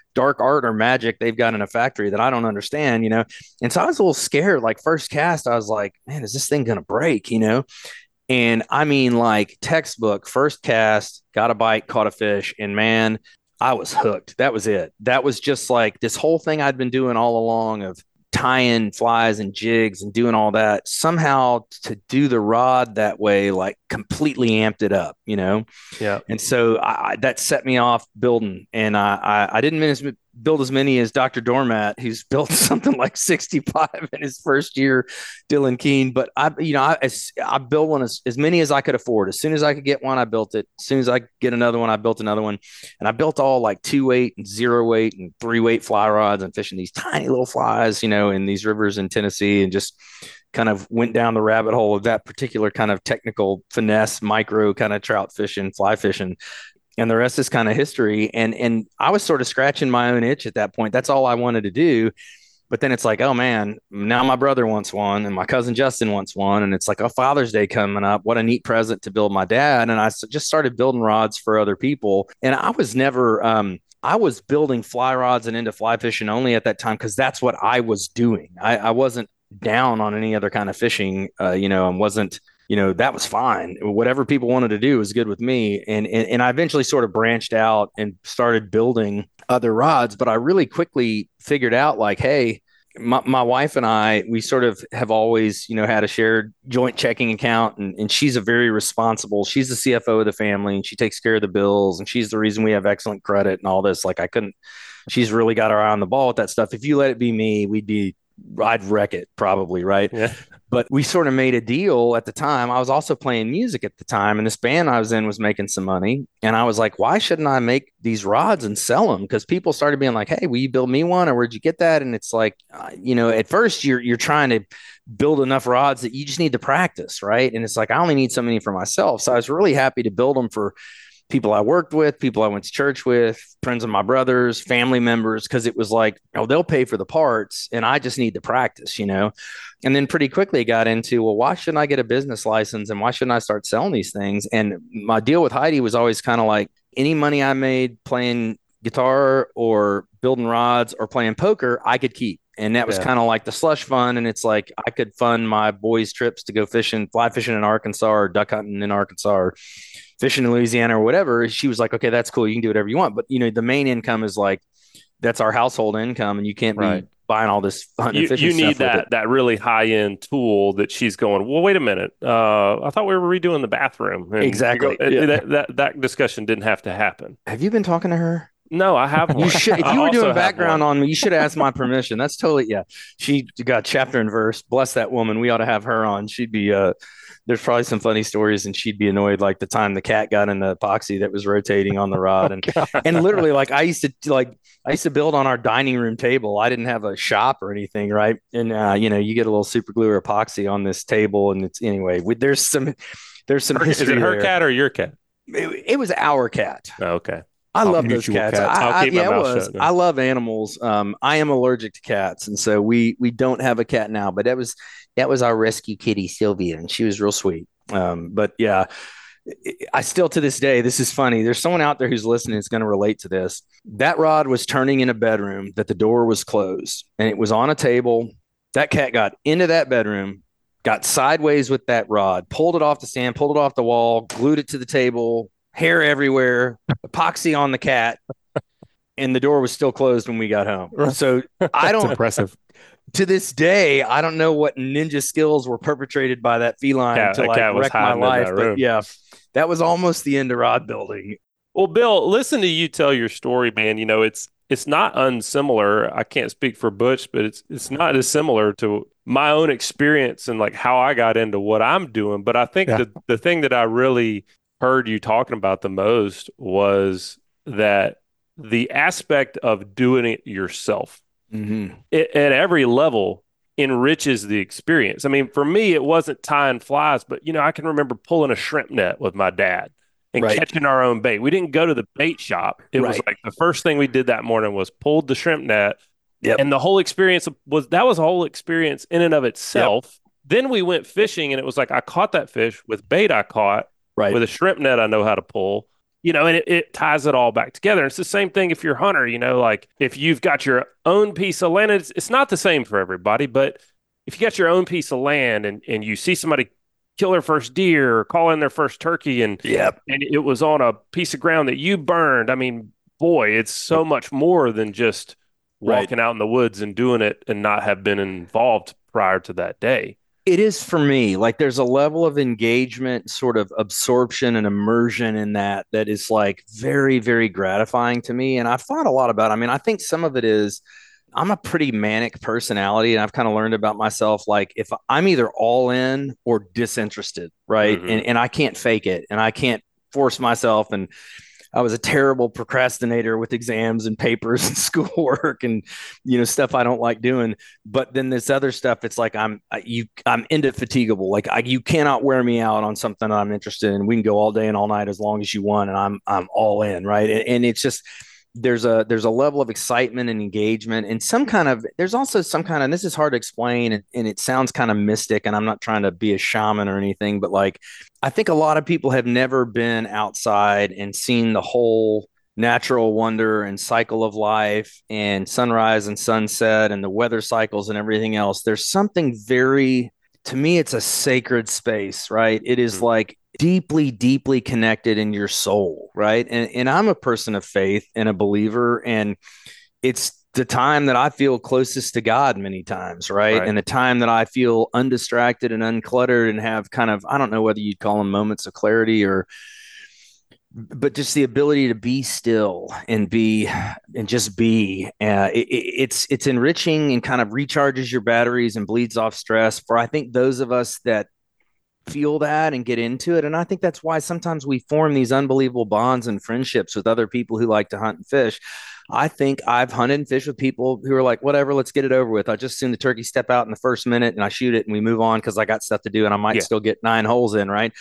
S2: dark art or magic they've got in a factory that I don't understand, you know? And so I was a little scared. Like first cast, I was like, man, is this thing going to break, you know? And I mean, like textbook, first cast, got a bite, caught a fish, and man, I was hooked. That was it. That was just like this whole thing I'd been doing all along of tying flies and jigs and doing all that. Somehow to do the rod that way, like completely amped it up, you know?
S1: Yeah.
S2: And so I, that set me off building. And I, I, I didn't miss, build as many as Doctor Dormat, who's built something like sixty-five in his first year, Dylan Keene. But I, you know, I, I built one as, as many as I could afford. As soon as I could get one, I built it. As soon as I could get another one, I built another one. And I built all like two weight and zero weight and three weight fly rods and fishing these tiny little flies, you know, in these rivers in Tennessee, and just kind of went down the rabbit hole of that particular kind of technical finesse, micro kind of trout fishing, fly fishing. And the rest is kind of history. And and I was sort of scratching my own itch at that point. That's all I wanted to do. But then it's like, oh man, now my brother wants one and my cousin Justin wants one. And it's like, oh, Father's Day coming up. What a neat present to build my dad. And I just started building rods for other people. And I was never, um, I was building fly rods and into fly fishing only at that time because that's what I was doing. I, I wasn't down on any other kind of fishing, uh, you know, and wasn't, you know, that was fine. Whatever people wanted to do was good with me. And, and, and I eventually sort of branched out and started building other rods, but I really quickly figured out like, hey, my, my wife and I, we sort of have always, you know, had a shared joint checking account, and, and she's a very responsible, she's the C F O of the family, and she takes care of the bills, and she's the reason we have excellent credit and all this. Like I couldn't, she's really got her eye on the ball with that stuff. If you let it be me, we'd be, I'd wreck it probably. Right.
S1: Yeah.
S2: But we sort of made a deal at the time. I was also playing music at the time, and this band I was in was making some money. And I was like, why shouldn't I make these rods and sell them? Because people started being like, hey, will you build me one? Or where'd you get that? And it's like, uh, you know, at first you're you're trying to build enough rods that you just need to practice, right? And it's like, I only need so many for myself. So I was really happy to build them for people I worked with, people I went to church with, friends of my brothers, family members, because it was like, oh, they'll pay for the parts and I just need to practice, you know? And then pretty quickly got into, well, why shouldn't I get a business license and why shouldn't I start selling these things? And my deal with Heidi was always kind of like, any money I made playing guitar or building rods or playing poker, I could keep. And that was yeah. kind of like the slush fund. And it's like, I could fund my boys' trips to go fishing, fly fishing in Arkansas or duck hunting in Arkansas or fishing in Louisiana or whatever. She was like, okay, that's cool. You can do whatever you want. But, you know, the main income is like, that's our household income. And you can't right. be buying all this hunting
S1: you,
S2: and fishing
S1: you need
S2: stuff
S1: that that really high-end tool that she's going, well, wait a minute. Uh, I thought we were redoing the bathroom. And
S2: exactly.
S1: Go,
S2: yeah.
S1: that, that, that discussion didn't have to happen.
S2: Have you been talking to her?
S1: No, I haven't.
S2: You should, if you were doing background on me, you should have asked my permission. That's totally, yeah. She got chapter and verse. Bless that woman. We ought to have her on. She'd be, uh, there's probably some funny stories, and she'd be annoyed like the time the cat got in the epoxy that was rotating on the rod. And, oh, and literally like I used to like, I used to build on our dining room table. I didn't have a shop or anything. Right. And, uh, you know, you get a little super glue or epoxy on this table, and it's anyway, we, there's some, there's some,
S1: her, is it her
S2: there.
S1: cat or your cat?
S2: It, it was our cat.
S1: Oh, okay.
S2: I love those cats. cats. I,
S1: I'll keep
S2: I,
S1: my
S2: yeah,
S1: mouth
S2: was.
S1: shut.
S2: I love animals. Um, I am allergic to cats, and so we we don't have a cat now. But that was that was our rescue kitty Sylvia, and she was real sweet. Um, but yeah, I still to this day, this is funny. There's someone out there who's listening that's going to relate to this. That rod was turning in a bedroom that the door was closed, and it was on a table. That cat got into that bedroom, got sideways with that rod, pulled it off the stand, pulled it off the wall, glued it to the table. Hair everywhere, epoxy on the cat, and the door was still closed when we got home. So I don't.
S3: That's impressive.
S2: To this day, I don't know what ninja skills were perpetrated by that feline
S1: cat,
S2: to like wreck my life. But yeah, that was almost the end of rod building.
S1: Well, Bill, listen to you tell your story, man. You know, it's it's not unsimilar. I can't speak for Butch, but it's it's not as similar to my own experience and like how I got into what I'm doing. But I think yeah. the the thing that I really heard you talking about the most was that the aspect of doing it yourself
S2: mm-hmm.
S1: it, at every level enriches the experience. I mean, for me, it wasn't tying flies, but, you know, I can remember pulling a shrimp net with my dad and right. catching our own bait. We didn't go to the bait shop. It right. was like the first thing we did that morning was pulled the shrimp net.
S2: Yep.
S1: And the whole experience was, that was a whole experience in and of itself. Yep. Then we went fishing, and it was like, I caught that fish with bait I caught. Right. With a shrimp net I know how to pull. you know, and it, it ties it all back together. It's the same thing if you're a hunter, you know, like if you've got your own piece of land, it's, it's not the same for everybody, but if you got your own piece of land and, and you see somebody kill their first deer or call in their first turkey and,
S2: Yep.
S1: and it was on a piece of ground that you burned, I mean, boy, it's so much more than just walking
S2: Right.
S1: out in the woods and doing it and not have been involved prior to that day.
S2: It is for me. Like there's a level of engagement, sort of absorption and immersion in that that is like very, very gratifying to me. And I've thought a lot about it. I mean, I think some of it is I'm a pretty manic personality, and I've kind of learned about myself. Like if I'm either all in or disinterested, right?
S1: Mm-hmm.
S2: And and I can't fake it, and I can't force myself. And I was a terrible procrastinator with exams and papers and schoolwork and, you know, stuff I don't like doing. But then this other stuff, it's like I'm you I'm indefatigable. Like I, you cannot wear me out on something I'm interested in. We can go all day and all night as long as you want, and I'm I'm all in, right? And, and it's just there's a there's a level of excitement and engagement and some kind of there's also some kind of and this is hard to explain and, and it sounds kind of mystic, and I'm not trying to be a shaman or anything, but like I think a lot of people have never been outside and seen the whole natural wonder and cycle of life and sunrise and sunset and the weather cycles and everything else. There's something very, to me, it's a sacred space, right? It is
S1: Mm-hmm.
S2: like deeply, deeply connected in your soul, right? And, and I'm a person of faith and a believer, and it's the time that I feel closest to God many times, right?
S1: Right.
S2: And the time that I feel undistracted and uncluttered and have kind of, I don't know whether you'd call them moments of clarity or, but just the ability to be still and be and just be uh, it, it's it's enriching and kind of recharges your batteries and bleeds off stress for I think those of us that feel that and get into it. And I think that's why sometimes we form these unbelievable bonds and friendships with other people who like to hunt and fish. I think I've hunted and fished with people who are like, whatever, let's get it over with. I just seen the turkey step out in the first minute and I shoot it and we move on because I got stuff to do and I might
S1: Yeah.
S2: still get nine holes in, right?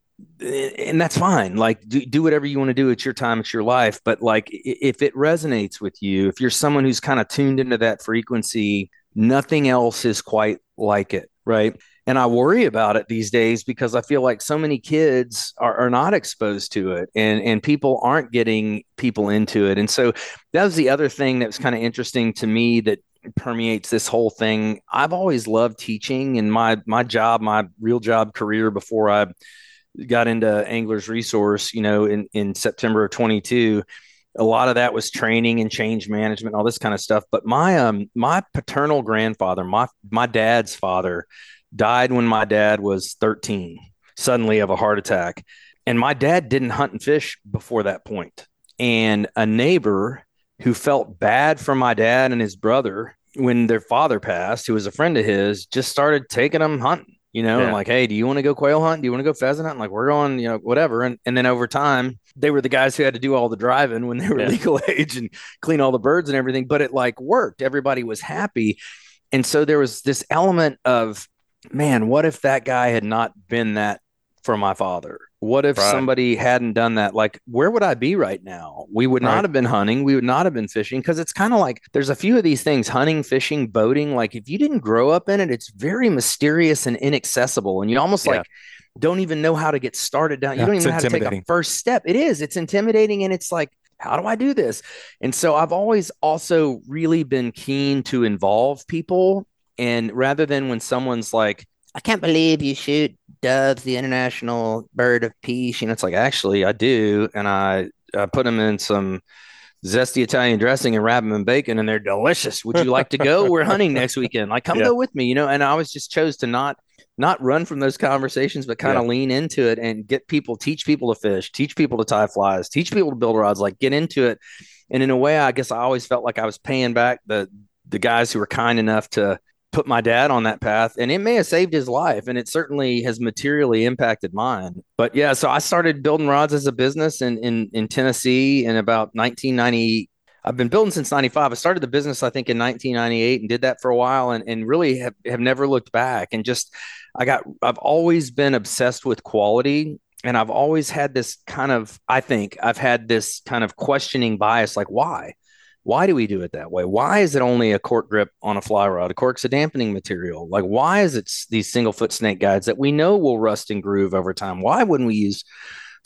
S2: And that's fine. Like do, do whatever you want to do. It's your time. It's your life. But like, if it resonates with you, if you're someone who's kind of tuned into that frequency, nothing else is quite like it. Right. And I worry about it these days because I feel like so many kids are, are not exposed to it and, and people aren't getting people into it. And so that was the other thing that was kind of interesting to me that permeates this whole thing. I've always loved teaching, and my, my job, my real job career before I got into Anglers Resource, you know, in, in September of twenty-two, a lot of that was training and change management, all this kind of stuff. But my, um, my paternal grandfather, my, my dad's father, died when my dad was thirteen, suddenly of a heart attack. And my dad didn't hunt and fish before that point. And a neighbor who felt bad for my dad and his brother when their father passed, who was a friend of his, just started taking them hunting, you know,
S1: Yeah.
S2: and like, hey, do you want to go quail hunt? Do you want to go pheasant hunt? Like, we're going, you know, whatever. And, and then over time, they were the guys who had to do all the driving when they were
S1: Yeah.
S2: legal age and clean all the birds and everything. But it like worked. Everybody was happy. And so there was this element of, man, what if that guy had not been that for my father? What if
S1: Right.
S2: somebody hadn't done that? Like, where would I be right now? We would not
S3: Right.
S2: have been hunting. We would not have been fishing, because it's kind of like there's a few of these things, hunting, fishing, boating. Like if you didn't grow up in it, it's very mysterious and inaccessible. And you almost
S1: Yeah.
S2: like don't even know how to get started down. You
S3: Yeah,
S2: don't
S3: it's
S2: even know how to take a
S3: intimidating.
S2: first step. It is. It's intimidating. And it's like, how do I do this? And so I've always also really been keen to involve people. And rather than when someone's like, I can't believe you shoot doves, the international bird of peace. You know, it's like, actually, I do. And I, I put them in some zesty Italian dressing and wrap them in bacon, and they're delicious. Would you like to go? We're hunting next weekend. Like, come
S1: Yeah.
S2: go with me, you know? And I always just chose to not not run from those conversations, but kind of
S1: Yeah.
S2: lean into it and get people, teach people to fish, teach people to tie flies, teach people to build rods, like get into it. And in a way, I guess I always felt like I was paying back the the guys who were kind enough to put my dad on that path, and it may have saved his life, and it certainly has materially impacted mine. But yeah, so I started building rods as a business in in, in Tennessee in about nineteen ninety. I've been building since ninety-five. I started the business, I think, in nineteen ninety-eight and did that for a while, and, and really have, have never looked back. And just, I got, I've always been obsessed with quality. And I've always had this kind of, I think I've had this kind of questioning bias, like why? Why do we do it that way? Why is it only a cork grip on a fly rod? A cork's a dampening material. Like, why is it these single foot snake guides that we know will rust and groove over time? Why wouldn't we use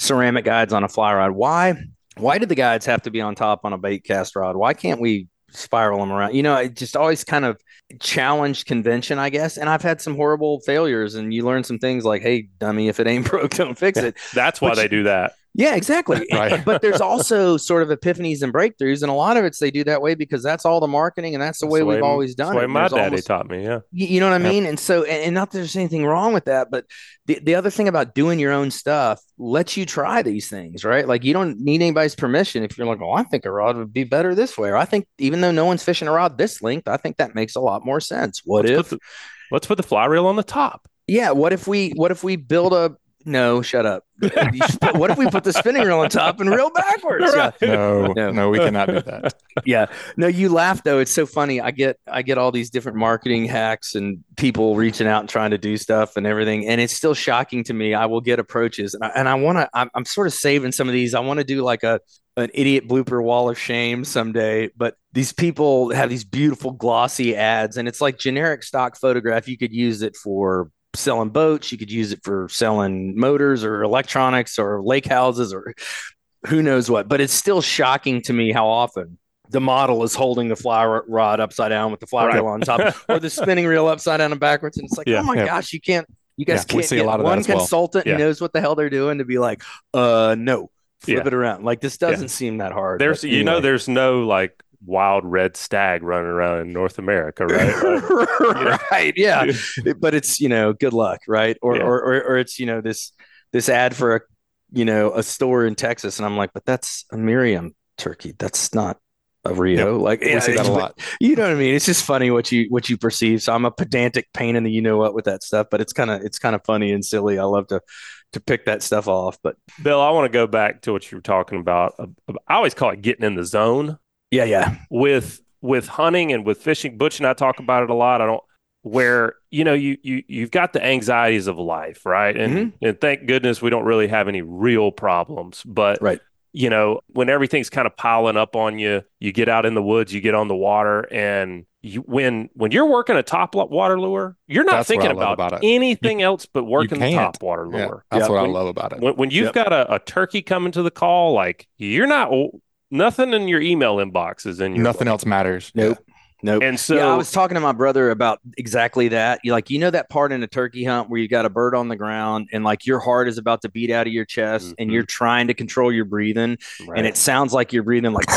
S2: ceramic guides on a fly rod. Why? Why do the guides have to be on top on a bait cast rod? Why can't we spiral them around? You know, it just always kind of challenged convention, I guess. And I've had some horrible failures, and you learn some things like, hey, dummy, if it ain't broke, don't fix it.
S1: That's why
S2: but
S1: they do that.
S2: Yeah, exactly.
S3: Right.
S2: But there's also sort of epiphanies and breakthroughs, and a lot of it's they do that way because that's all the marketing, and that's the
S1: That's
S2: way
S1: the way
S2: we've
S1: m-
S2: always done
S1: That's the
S2: it.
S1: way my
S2: There's
S1: daddy
S2: almost-
S1: taught me. Yeah.
S2: You, you know what I
S3: Yep.
S2: mean? And so, and, and not that there's anything wrong with that, but the, the other thing about doing your own stuff lets you try these things, right? Like you don't need anybody's permission. If you're like, oh, I think a rod would be better this way, or I think even though no one's fishing a rod this length, I think that makes a lot more sense. What
S1: let's
S2: if?
S1: Put the, let's put the fly reel on the top.
S2: Yeah. What if we? What if we build a? No, shut up. You should put- what if we put the spinning reel on top and reel backwards? Yeah.
S3: No,
S2: No.
S3: no, we cannot do that.
S2: Yeah. No, you laugh though. It's so funny. I get I get all these different marketing hacks and people reaching out and trying to do stuff and everything. And it's still shocking to me. I will get approaches and I, and I want to. I'm, I'm sort of saving some of these. I want to do like a an idiot blooper wall of shame someday. But these people have these beautiful glossy ads, and it's like generic stock photograph. You could use it for selling boats. You could use it for selling motors or electronics or lake houses or who knows what. But it's still shocking to me how often the model is holding the fly rod upside down with the fly
S1: Right.
S2: reel on top, or the spinning reel upside down and backwards. And it's like,
S1: Yeah,
S2: oh my
S3: yeah.
S2: gosh, you can't, you guys
S3: Yeah, we
S2: can't
S3: see a
S2: get
S3: lot of that
S2: one
S3: as well.
S2: consultant
S1: Yeah.
S2: who knows what the hell they're doing to be like, uh, no, flip
S1: Yeah.
S2: it around. Like this doesn't
S1: Yeah.
S2: seem that hard.
S1: There's,
S2: but
S1: you know,
S2: anyway.
S1: there's no like wild red stag running around in North America, right? Like,
S2: right. Yeah. But it's, you know, good luck. Right. Or,
S1: Yeah.
S2: or, or, or it's, you know, this, this ad for a, you know, a store in Texas. And I'm like, but that's a Miriam turkey. That's not a Rio. Like,
S3: We
S2: yeah,
S3: see that a
S2: but-
S3: lot.
S2: You know what I mean? It's just funny what you, what you perceive. So I'm a pedantic pain in the, you know what, with that stuff, but it's kind of, it's kind of funny and silly. I love to, to pick that stuff off, but
S1: Bill, I want to go back to what you were talking about. I always call it getting in the zone
S2: yeah, yeah.
S1: with with hunting and with fishing. Butch and I talk about it a lot. I don't where you know you you you've got the anxieties of life, right? And
S2: Mm-hmm.
S1: and thank goodness we don't really have any real problems, but
S2: Right.
S1: you know, when everything's kind of piling up on you, you get out in the woods, you get on the water, and you when when you're working a top lo- water lure, you're not
S3: That's what
S1: thinking
S3: I love
S1: about,
S3: about it.
S1: anything else but working the
S3: can't.
S1: top water
S3: Yeah,
S1: lure.
S3: that's
S2: Yeah,
S3: what
S2: when-
S3: I love about it.
S1: When, when you've
S2: Yep.
S1: got a, a turkey coming to the call, like you're not nothing in your email inbox is in your
S3: Nothing
S1: way.
S3: else matters.
S2: Nope. Nope.
S1: And so
S2: yeah, I was talking to my brother about exactly that. You like, you know, that part in a turkey hunt where you got a bird on the ground and like your heart is about to beat out of your chest and
S1: Mhm.
S2: you're trying to control your breathing,
S1: right.
S2: and it sounds like you're breathing like,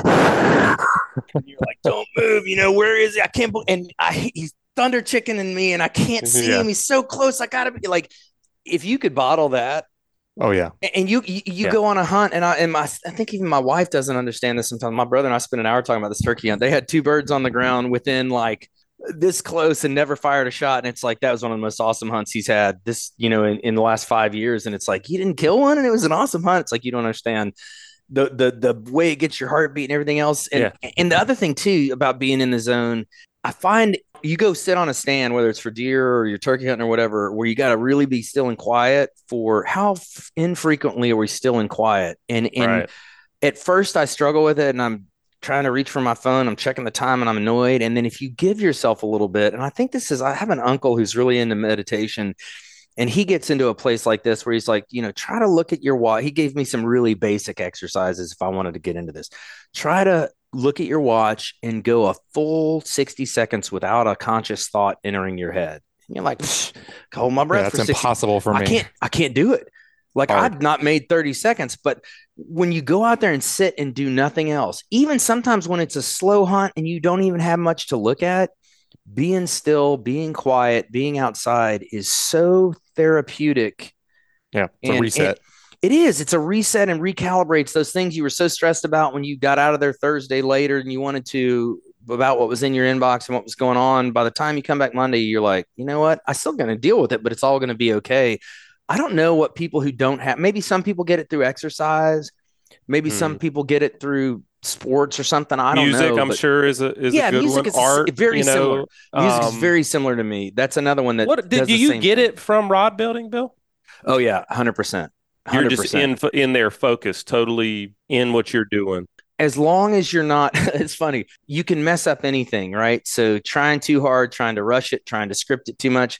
S2: and you're like, don't move. You know, where is he? I can't. bel- And I, he's thunder chickening me, and I can't see
S1: Yeah.
S2: him. He's so close. I gotta be like, if you could bottle that.
S3: Oh yeah.
S2: And you you, you
S1: Yeah.
S2: go on a hunt, and I and my I think even my wife doesn't understand this sometimes. My brother and I spent an hour talking about this turkey hunt. They had two birds on the ground within like this close and never fired a shot. And it's like that was one of the most awesome hunts he's had this, you know, in, in the last five years. And it's like you didn't kill one, and it was an awesome hunt. It's like you don't understand the the the way it gets your heartbeat and everything else. And and the other thing too about being in the zone, I find you go sit on a stand, whether it's for deer or you're turkey hunting or whatever, where you got to really be still and quiet for how f- infrequently are we still and quiet? And, and
S1: Right.
S2: at first I struggle with it and I'm trying to reach for my phone. I'm checking the time and I'm annoyed. And then if you give yourself a little bit, and I think this is, I have an uncle who's really into meditation, and he gets into a place like this where he's like, you know, try to look at your watch. He gave me some really basic exercises if I wanted to get into this. Try to look at your watch and go a full sixty seconds without a conscious thought entering your head. And you're like, hold my breath.
S3: Yeah,
S2: for
S3: that's
S2: sixty
S3: impossible for me.
S2: I can't, I can't do it. Like
S3: Hard.
S2: I've not made thirty seconds, but when you go out there and sit and do nothing else, even sometimes when it's a slow hunt and you don't even have much to look at, being still, being quiet, being outside is so therapeutic.
S3: Yeah, it's a
S2: And-
S3: reset.
S2: and it is. It's a reset and recalibrates those things you were so stressed about when you got out of there Thursday later and you wanted to about what was in your inbox and what was going on. By the time you come back Monday, you're like, you know what? I'm still going to deal with it, but it's all going to be okay. I don't know what people who don't have, maybe some people get it through exercise. Maybe some
S1: Hmm.
S2: people get it through sports or something. I don't
S1: music,
S2: know.
S1: I'm
S2: but
S1: sure is a is
S2: Yeah,
S1: a good
S2: music
S1: one.
S2: is a s-
S1: Art,
S2: very
S1: you know,
S2: similar. Music is
S1: um,
S2: very similar to me. That's another one that
S1: What did
S2: does the
S1: you
S2: same
S1: get
S2: thing.
S1: it from rod building, Bill?
S2: Oh yeah, one hundred percent.
S1: You're just in in there focused, totally in what you're doing.
S2: As long as you're not, it's funny, you can mess up anything, right? So trying too hard, trying to rush it, trying to script it too much.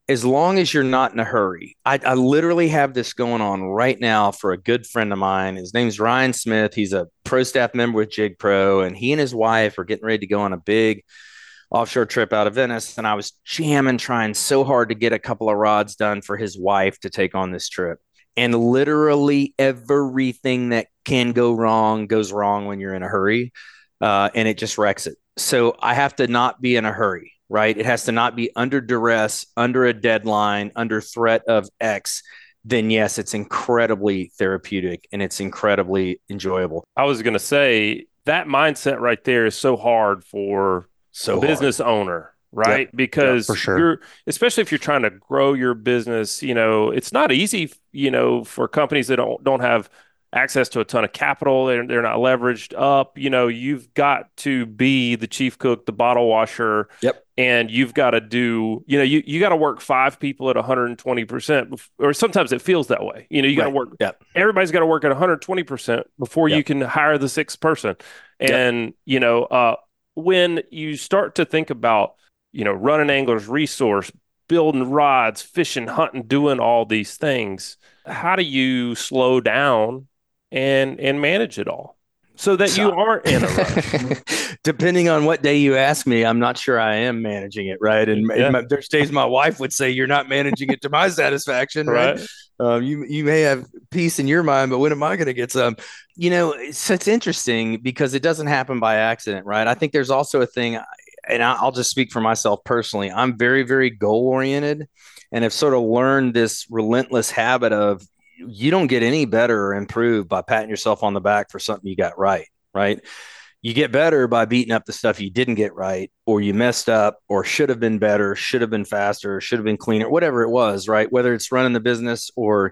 S2: as long as you're not in a hurry. I, I literally have this going on right now for a good friend of mine. His name's Ryan Smith. He's a pro staff member with Jig Pro, and he and his wife are getting ready to go on a big offshore trip out of Venice. And I was jamming, trying so hard to get a couple of rods done for his wife to take on this trip. And literally everything that can go wrong goes wrong when you're in a hurry, uh, and it just wrecks it. So I have to not be in a hurry, right? It has to not be under duress, under a deadline, under threat of X. Then yes, it's incredibly therapeutic and it's incredibly enjoyable.
S1: I was going to say that mindset right there is so hard for
S2: So
S1: a business
S2: hard.
S1: owner, right?
S2: Yep.
S1: Because
S3: Yep, for sure.
S1: you're, especially if you're trying to grow your business, you know, it's not easy, you know, for companies that don't don't have access to a ton of capital. They're, they're not leveraged up. You know, you've got to be the chief cook, the bottle washer.
S2: Yep.
S1: And you've got to do, you know, you, you got to work five people at one hundred twenty percent, or sometimes it feels that way. You know, you got to
S2: Right.
S1: work,
S2: Yep.
S1: everybody's got to work at one hundred twenty percent before you
S2: Yep.
S1: can hire the sixth person.
S2: Yep.
S1: And, you know, uh, when you start to think about, you know, running Angler's Resource, building rods, fishing, hunting, doing all these things, how do you slow down and and manage it all so that
S2: So-
S1: you aren't in a rush?
S2: Depending on what day you ask me, I'm not sure I am managing it, right? And,
S1: Yeah.
S2: and my, there's days my wife would say you're not managing it to my satisfaction, right?
S1: Right?
S2: Um, you you may have peace in your mind, but when am I going to get some? You know, it's, it's interesting because it doesn't happen by accident, right? I think there's also a thing, and I- I'll just speak for myself personally. I'm very, very goal oriented, and have sort of learned this relentless habit of you don't get any better or improve by patting yourself on the back for something you got right, right? You get better by beating up the stuff you didn't get right, or you messed up, or should have been better, should have been faster, should have been cleaner, whatever it was, right? Whether it's running the business or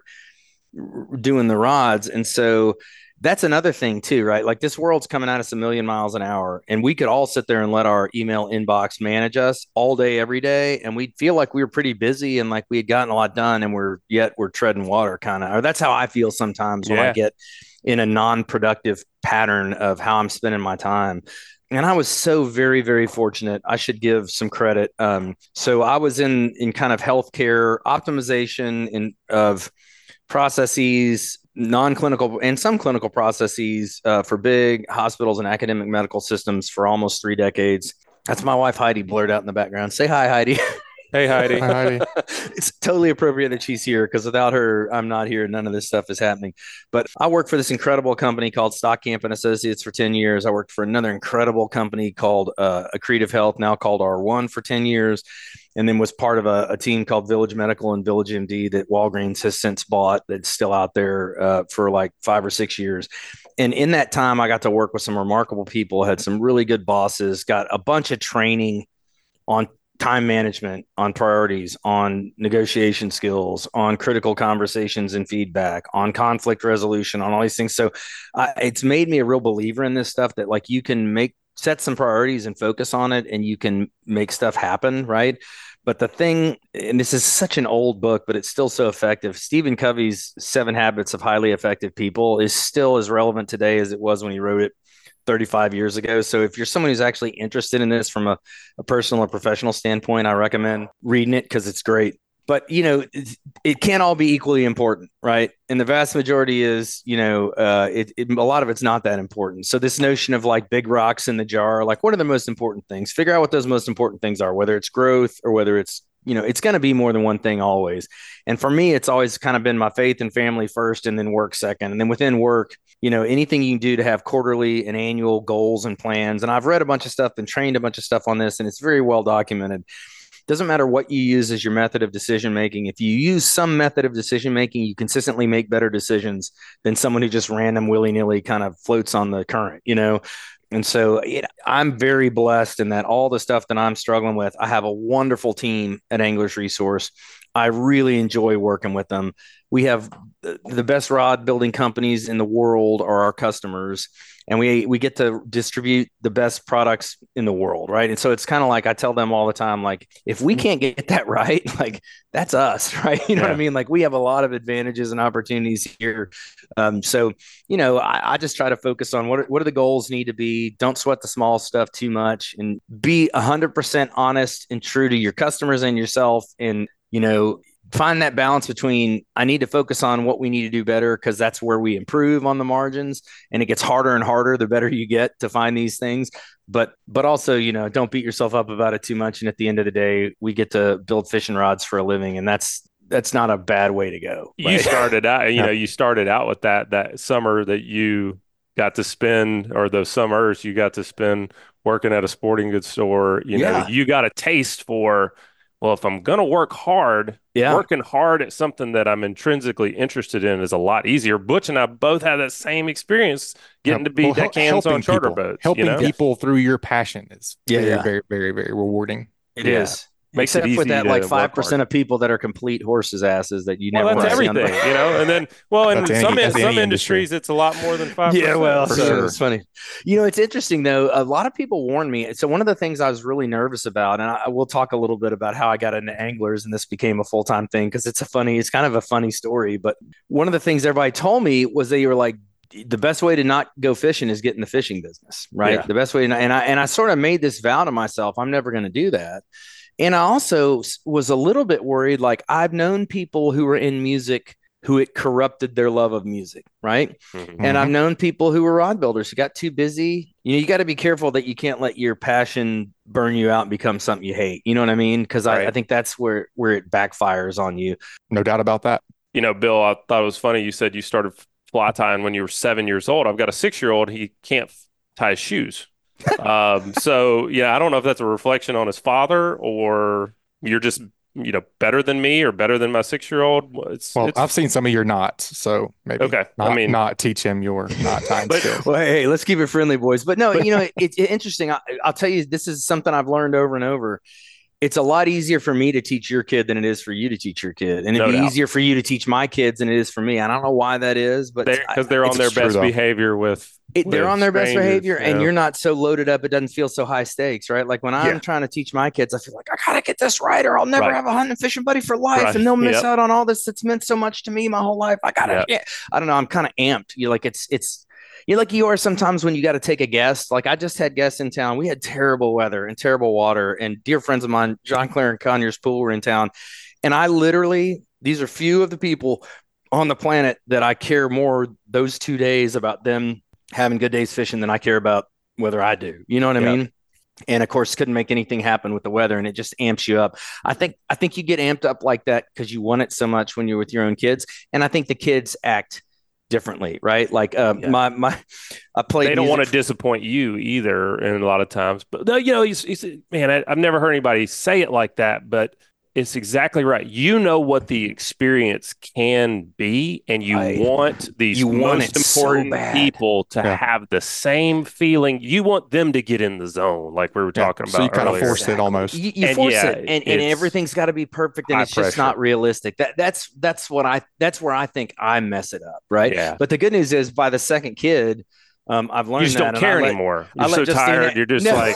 S2: doing the rods. And so that's another thing too, right? Like this world's coming at us a million miles an hour, and we could all sit there and let our email inbox manage us all day, every day. And we'd feel like we were pretty busy and like we had gotten a lot done, and we're yet we're treading water kind of, or that's how I feel sometimes when
S1: Yeah.
S2: I get in a non-productive pattern of how I'm spending my time. And I was so very, very fortunate. I should give some credit. Um, so I was in in kind of healthcare optimization in of processes, non-clinical and some clinical processes uh, for big hospitals and academic medical systems for almost three decades. That's my wife, Heidi, blurred out in the background. Say hi, Heidi.
S1: Hey, Heidi.
S3: Hi, Heidi.
S2: It's totally appropriate that she's here because without her, I'm not here. None of this stuff is happening. But I worked for this incredible company called Stockcamp and Associates for ten years. I worked for another incredible company called uh, Accretive Health, now called R one, for ten years. And then was part of a, a team called Village Medical and Village M D that Walgreens has since bought, that's still out there uh, for like five or six years. And in that time, I got to work with some remarkable people, had some really good bosses, got a bunch of training on time management, on priorities, on negotiation skills, on critical conversations and feedback, on conflict resolution, on all these things. So uh, it's made me a real believer in this stuff, that like you can make set some priorities and focus on it, and you can make stuff happen, right? But the thing, and this is such an old book, but it's still so effective. Stephen Covey's Seven Habits of Highly Effective People is still as relevant today as it was when he wrote it thirty-five years ago. So if you're someone who's actually interested in this from a, a personal or professional standpoint, I recommend reading it because it's great. But, you know, it, it can't all be equally important, right? And the vast majority is, you know, uh, it, it, a lot of it's not that important. So this notion of like big rocks in the jar, like what are the most important things? Figure out what those most important things are, whether it's growth or whether it's, you know, it's going to be more than one thing always. And for me, it's always kind of been my faith and family first, and then work second. And then within work, you know, anything you can do to have quarterly and annual goals and plans. And I've read a bunch of stuff and trained a bunch of stuff on this, and it's very well documented. Doesn't matter what you use as your method of decision making. If you use some method of decision making, you consistently make better decisions than someone who just random willy nilly kind of floats on the current, you know? And so it, I'm very blessed in that all the stuff that I'm struggling with, I have a wonderful team at Anglers Resource. I really enjoy working with them. We have the, the best rod building companies in the world are our customers, and we we get to distribute the best products in the world, right? And so it's kind of like I tell them all the time, like, if we can't get that right, like that's us, right? You know
S1: Yeah.
S2: what I mean? Like we have a lot of advantages and opportunities here. Um, so, you know, I, I just try to focus on what are, what are the goals need to be. Don't sweat the small stuff too much, and be one hundred percent honest and true to your customers and yourself, and you know, find that balance between I need to focus on what we need to do better because that's where we improve on the margins, and it gets harder and harder the better you get to find these things. But but also, you know, don't beat yourself up about it too much. And at the end of the day, we get to build fishing rods for a living, and that's that's not a bad way to go.
S1: You
S2: Right?
S1: started out, you
S3: Yeah.
S1: know, you started out with that that summer that you got to spend, or those summers you got to spend working at a sporting goods store. You know,
S2: Yeah.
S1: you got a taste for, well, if I'm going to work hard,
S2: Yeah.
S1: working hard at something that I'm intrinsically interested in is a lot easier. Butch and I both had that same experience getting
S3: Yeah.
S1: to be
S3: Well, hel-
S1: deckhands on
S3: helping
S1: charter
S3: people,
S1: boats.
S3: helping
S1: you know?
S3: people through your passion is
S2: Yeah,
S3: very,
S2: yeah.
S3: very, very, very rewarding.
S2: It is.
S1: Yeah. Makes it
S2: Except with
S1: easy
S2: that,
S1: to
S2: like
S1: work
S2: five percent
S1: hard.
S2: of people that are complete horses' asses that you
S1: Well,
S2: never
S1: that's
S2: want to see on the-
S1: everything, you know. And then, well, in
S3: That's any-
S1: some
S3: that's
S1: some
S3: any
S1: industries,
S3: industry.
S1: it's a lot more than five.
S2: Yeah, well,
S3: For
S2: so
S3: sure.
S2: it's funny. You know, it's interesting though. A lot of people warn me. So one of the things I was really nervous about, and I will talk a little bit about how I got into anglers and this became a full time thing because it's a funny, it's kind of a funny story. But one of the things everybody told me was they were like, the best way to not go fishing is get in the fishing business, right?
S1: Yeah.
S2: The best way, to not, and I and I sort of made this vow to myself: I'm never going to do that. And I also was a little bit worried. Like I've known people who were in music who it corrupted their love of music, right?
S1: Mhm.
S2: And I've known people who were rod builders who got too busy. You know, you got to be careful that you can't let your passion burn you out and become something you hate. You know what I mean? Because I,
S1: Right.
S2: I think that's where where it backfires on you.
S3: No doubt about that.
S1: You know, Bill, I thought it was funny. You said you started fly tying when you were seven years old. I've got a six year old. He can't f- tie his shoes. um, so yeah, I don't know if that's a reflection on his father or you're just, you know, better than me or better than my six year old. It's,
S3: Well,
S1: it's
S3: I've seen some of your knots, so maybe
S1: Okay. I
S3: not,
S1: mean-
S3: not teach him your knot tying
S1: But-
S3: skills.
S2: Well, hey, let's keep it friendly, boys. But no, you know, it, it's interesting. I, I'll tell you, this is something I've learned over and over. It's a lot easier for me to teach your kid than it is for you to teach your kid, and it'd
S1: No
S2: be
S1: doubt.
S2: easier for you to teach my kids than it is for me. I don't know why that is, but
S1: they're
S2: I-
S1: because they're on
S3: it's
S1: their
S3: true,
S1: best
S3: though.
S1: behavior with,
S2: It, they're
S1: with
S2: on their best
S1: strangers,
S2: behavior,
S1: you
S2: and
S1: know?
S2: you're not so loaded up. It doesn't feel so high stakes, right? Like when I'm
S1: Yeah.
S2: trying to teach my kids, I feel like I gotta get this right, or I'll never
S1: Right.
S2: have a hunting and fishing buddy for life,
S1: Right.
S2: and they'll miss
S1: Yep.
S2: out on all this that's meant so much to me my whole life. I gotta,
S1: Yep.
S2: yeah. I don't know. I'm kind of amped. You like it's it's. You like you are sometimes when you got to take a guest. Like I just had guests in town. We had terrible weather and terrible water. And dear friends of mine, John Clare and Conyers Pool, were in town. And I literally, these are few of the people on the planet that I care more those two days about them having good days fishing than I care about whether I do. You know what I
S1: Yep.
S2: mean? And of course, couldn't make anything happen with the weather, and it just amps you up. I think I think you get amped up like that because you want it so much when you're with your own kids, and I think the kids act differently, right? Like um,
S1: Yeah.
S2: my my, I played.
S1: they don't
S2: music
S1: want to disappoint you either, and a lot of times. But no, you know, he's, he's man, I, I've never heard anybody say it like that, but it's exactly right. You know what the experience can be, and you
S2: Right.
S1: want these
S2: You want
S1: most
S2: it so
S1: important
S2: bad.
S1: people to
S3: Yeah.
S1: have the same feeling. You want them to get in the zone, like we were
S3: Yeah,
S1: talking about
S3: so you kind of
S1: earlier.
S3: force it almost.
S2: You, you
S1: And
S2: force
S1: yeah,
S2: it, and, and
S1: it's
S2: everything's got to be perfect, and
S1: high
S2: it's just
S1: pressure.
S2: not realistic. That that's that's what I that's where I think I mess it up, right?
S1: Yeah.
S2: But the good news is, by the second kid, um, I've learned
S1: You just
S2: that,
S1: don't
S2: and
S1: care
S2: I let-
S1: anymore.
S2: I
S1: You're so
S2: let Justina-
S1: tired. You're just
S2: No.
S1: like,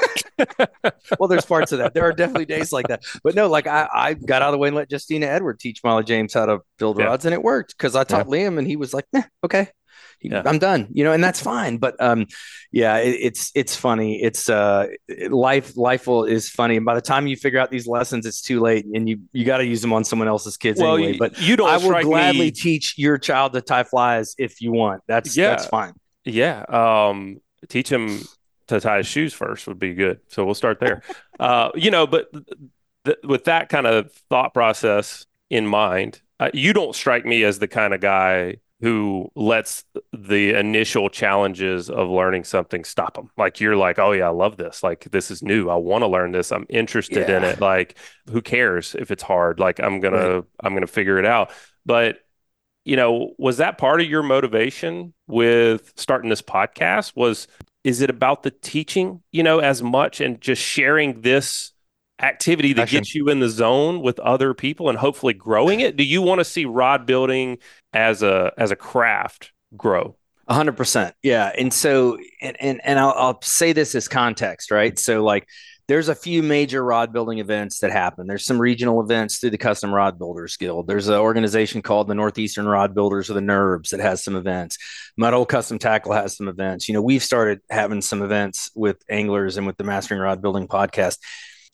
S2: well, there's parts of that. There are definitely days like that. But no, like I, I got out of the way and let Justina Edward teach Molly James how to build
S1: Yeah.
S2: rods, and it worked because I taught Liam, and he was like, eh, okay. He-
S1: Yeah.
S2: I'm done, you know, and that's fine. But um, yeah, it, it's it's funny. It's uh, it- life life will, is funny, and by the time you figure out these lessons, it's too late, and you you got to use them on someone else's kids
S1: well,
S2: anyway.
S1: you,
S2: But
S1: you don't
S2: I will
S1: strike
S2: gladly
S1: me.
S2: teach your child to tie flies if you want. That's
S1: Yeah.
S2: that's fine.
S1: Yeah. Um, teach him to tie his shoes first would be good. So we'll start there. uh, you know, but th- th- with that kind of thought process in mind, uh, you don't strike me as the kind of guy who lets the initial challenges of learning something stop him. Like you're like, oh yeah, I love this. Like this is new. I want to learn this. I'm interested in
S2: Yeah.
S1: it. Like who cares if it's hard? Like I'm gonna,
S2: Right.
S1: I'm gonna figure it out. But you know, was that part of your motivation with starting this podcast? Was is it about the teaching, you know, as much and just sharing this activity that
S3: Passion.
S1: gets you in the zone with other people and hopefully growing it? Do you want to see rod building as a as a craft grow?
S2: A hundred percent. Yeah. And so, and, and, and I'll, I'll say this as context, right? So like there's a few major rod building events that happen. There's some regional events through the Custom Rod Builders Guild. There's an organization called the Northeastern Rod Builders, or the N U R Bs, that has some events. Mud Hole Custom Tackle has some events. You know, we've started having some events with anglers and with the Mastering Rod Building podcast.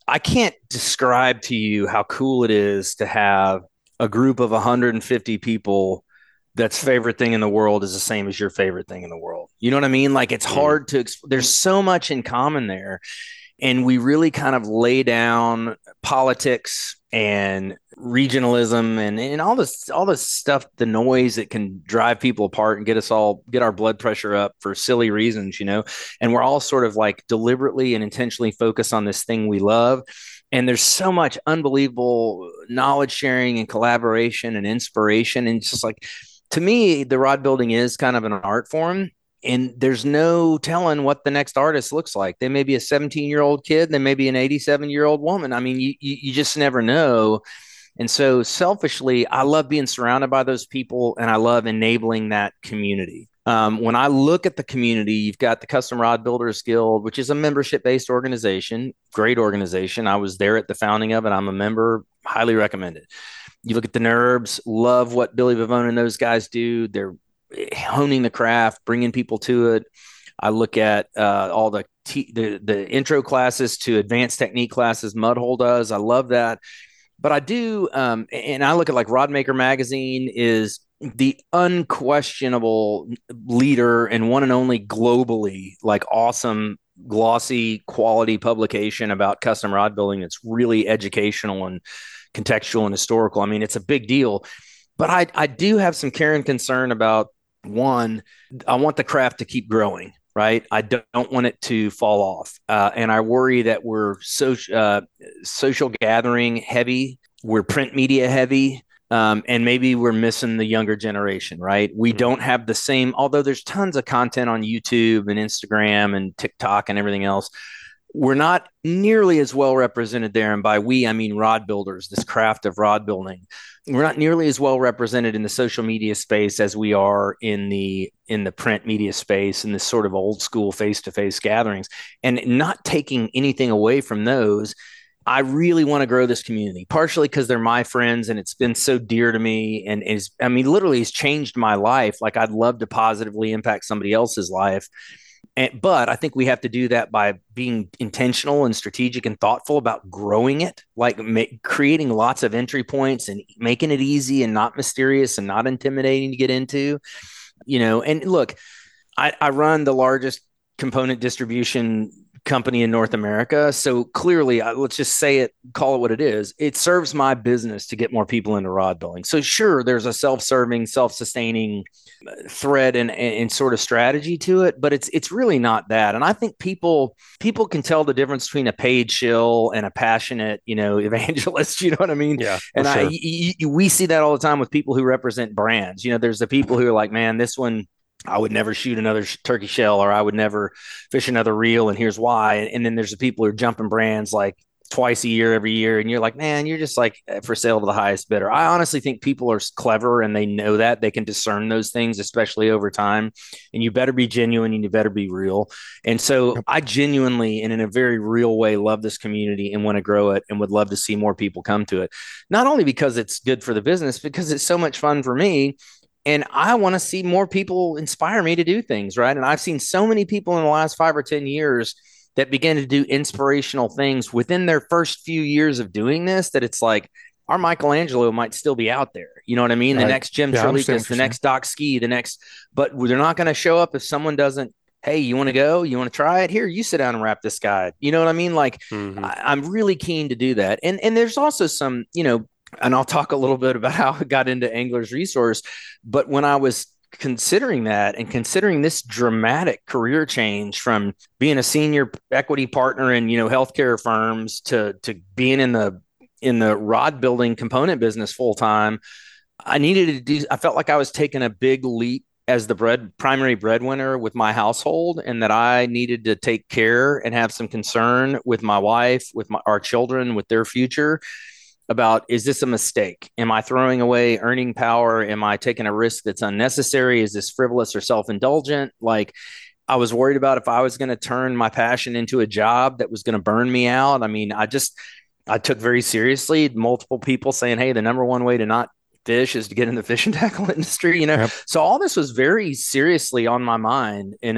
S2: I can't describe to you how cool it is to have a group of one hundred fifty people that's favorite thing in the world is the same as your favorite thing in the world. You know what I mean? Like it's hard to, there's so much in common there. And we really kind of lay down politics and regionalism and, and all this, all this stuff, the noise that can drive people apart and get us all, get our blood pressure up for silly reasons, you know, and we're all sort of like deliberately and intentionally focused on this thing we love. And there's so much unbelievable knowledge sharing and collaboration and inspiration. And it's just like, to me, the rod building is kind of an art form, and there's no telling what the next artist looks like. They may be a seventeen year old kid. They may be an eighty-seven year old woman. I mean, you, you, you just never know. And so selfishly, I love being surrounded by those people, and I love enabling that community. Um, when I look at the community, you've got the Custom Rod Builders Guild, which is a membership-based organization, great organization. I was there at the founding of it. I'm a member, highly recommend it. You look at the N U R Bs, love what Billy Vivone and those guys do. They're honing the craft, bringing people to it. I look at uh, all the, t- the the intro classes to advanced technique classes Mudhole does. I love that. But I do, um, and I look at like Rodmaker Magazine is the unquestionable leader and one and only globally, like awesome, glossy, quality publication about custom rod building that's really educational and contextual and historical. I mean, it's a big deal. But I, I do have some care and concern about, one, I want the craft to keep growing, right? I don't want it to fall off. Uh, and I worry that we're so, uh, social gathering heavy, we're print media heavy, um, and maybe we're missing the younger generation, right? We mm-hmm. don't have the same, although there's tons of content on YouTube and Instagram and TikTok and everything else. We're not nearly as well represented there. And by we, I mean rod builders, this craft of rod building. We're not nearly as well represented in the social media space as we are in the in the print media space, in this sort of old school face-to-face gatherings. And not taking anything away from those, I really want to grow this community, partially because they're my friends and it's been so dear to me. And is, I mean, literally it's changed my life. Like I'd love to positively impact somebody else's life. And, but I think we have to do that by being intentional and strategic and thoughtful about growing it, like ma- creating lots of entry points and making it easy and not mysterious and not intimidating to get into, you know. And look, I, I run the largest component distribution company in North America. So clearly, uh, let's just say it, call it what it is. It serves my business to get more people into rod building. So sure, there's a self-serving, self-sustaining thread and, and sort of strategy to it, but it's it's really not that. And I think people people can tell the difference between a paid shill and a passionate, you know, evangelist. You know what I mean?
S1: Yeah.
S2: And
S1: sure.
S2: I, y- y- we see that all the time with people who represent brands. You know, there's the people who are like, man, this one, I would never shoot another sh- turkey shell, or I would never fish another reel, and here's why. And, and then there's the people who are jumping brands like twice a year, every year, and you're like, man, you're just like for sale to the highest bidder. I honestly think people are clever and they know that. They can discern those things, especially over time. And you better be genuine and you better be real. And so I genuinely and in a very real way love this community and want to grow it and would love to see more people come to it. Not only because it's good for the business, because it's so much fun for me. And I want to see more people inspire me to do things, right? And I've seen so many people in the last five or ten years that begin to do inspirational things within their first few years of doing this, that it's like our Michelangelo might still be out there. You know what I mean? The
S3: Right.
S2: next Jim
S3: Yeah, I understand
S2: Trelekas,
S3: what
S2: the
S3: you're
S2: next Doc Ski, the next, but they're not going to show up if someone doesn't, hey, you want to go? You want to try it? Here, you sit down and wrap this guide. You know what I mean? Like
S1: Mhm.
S2: I, I'm really keen to do that. And, and there's also some, you know, and I'll talk a little bit about how I got into Angler's Resource. But when I was considering that and considering this dramatic career change from being a senior equity partner in, you know, healthcare firms to, to being in the, in the rod building component business full time, I needed to do, I felt like I was taking a big leap as the bread primary breadwinner with my household, and that I needed to take care and have some concern with my wife, with my, our children, with their future about, is this a mistake? Am I throwing away earning power? Am I taking a risk that's unnecessary? Is this frivolous or self-indulgent? Like, I was worried about if I was going to turn my passion into a job that was going to burn me out. I mean, I just, I took very seriously multiple people saying, hey, the number one way to not fish is to get in the fish and tackle industry, you know?
S3: Yep.
S2: So all this was very seriously on my mind in a,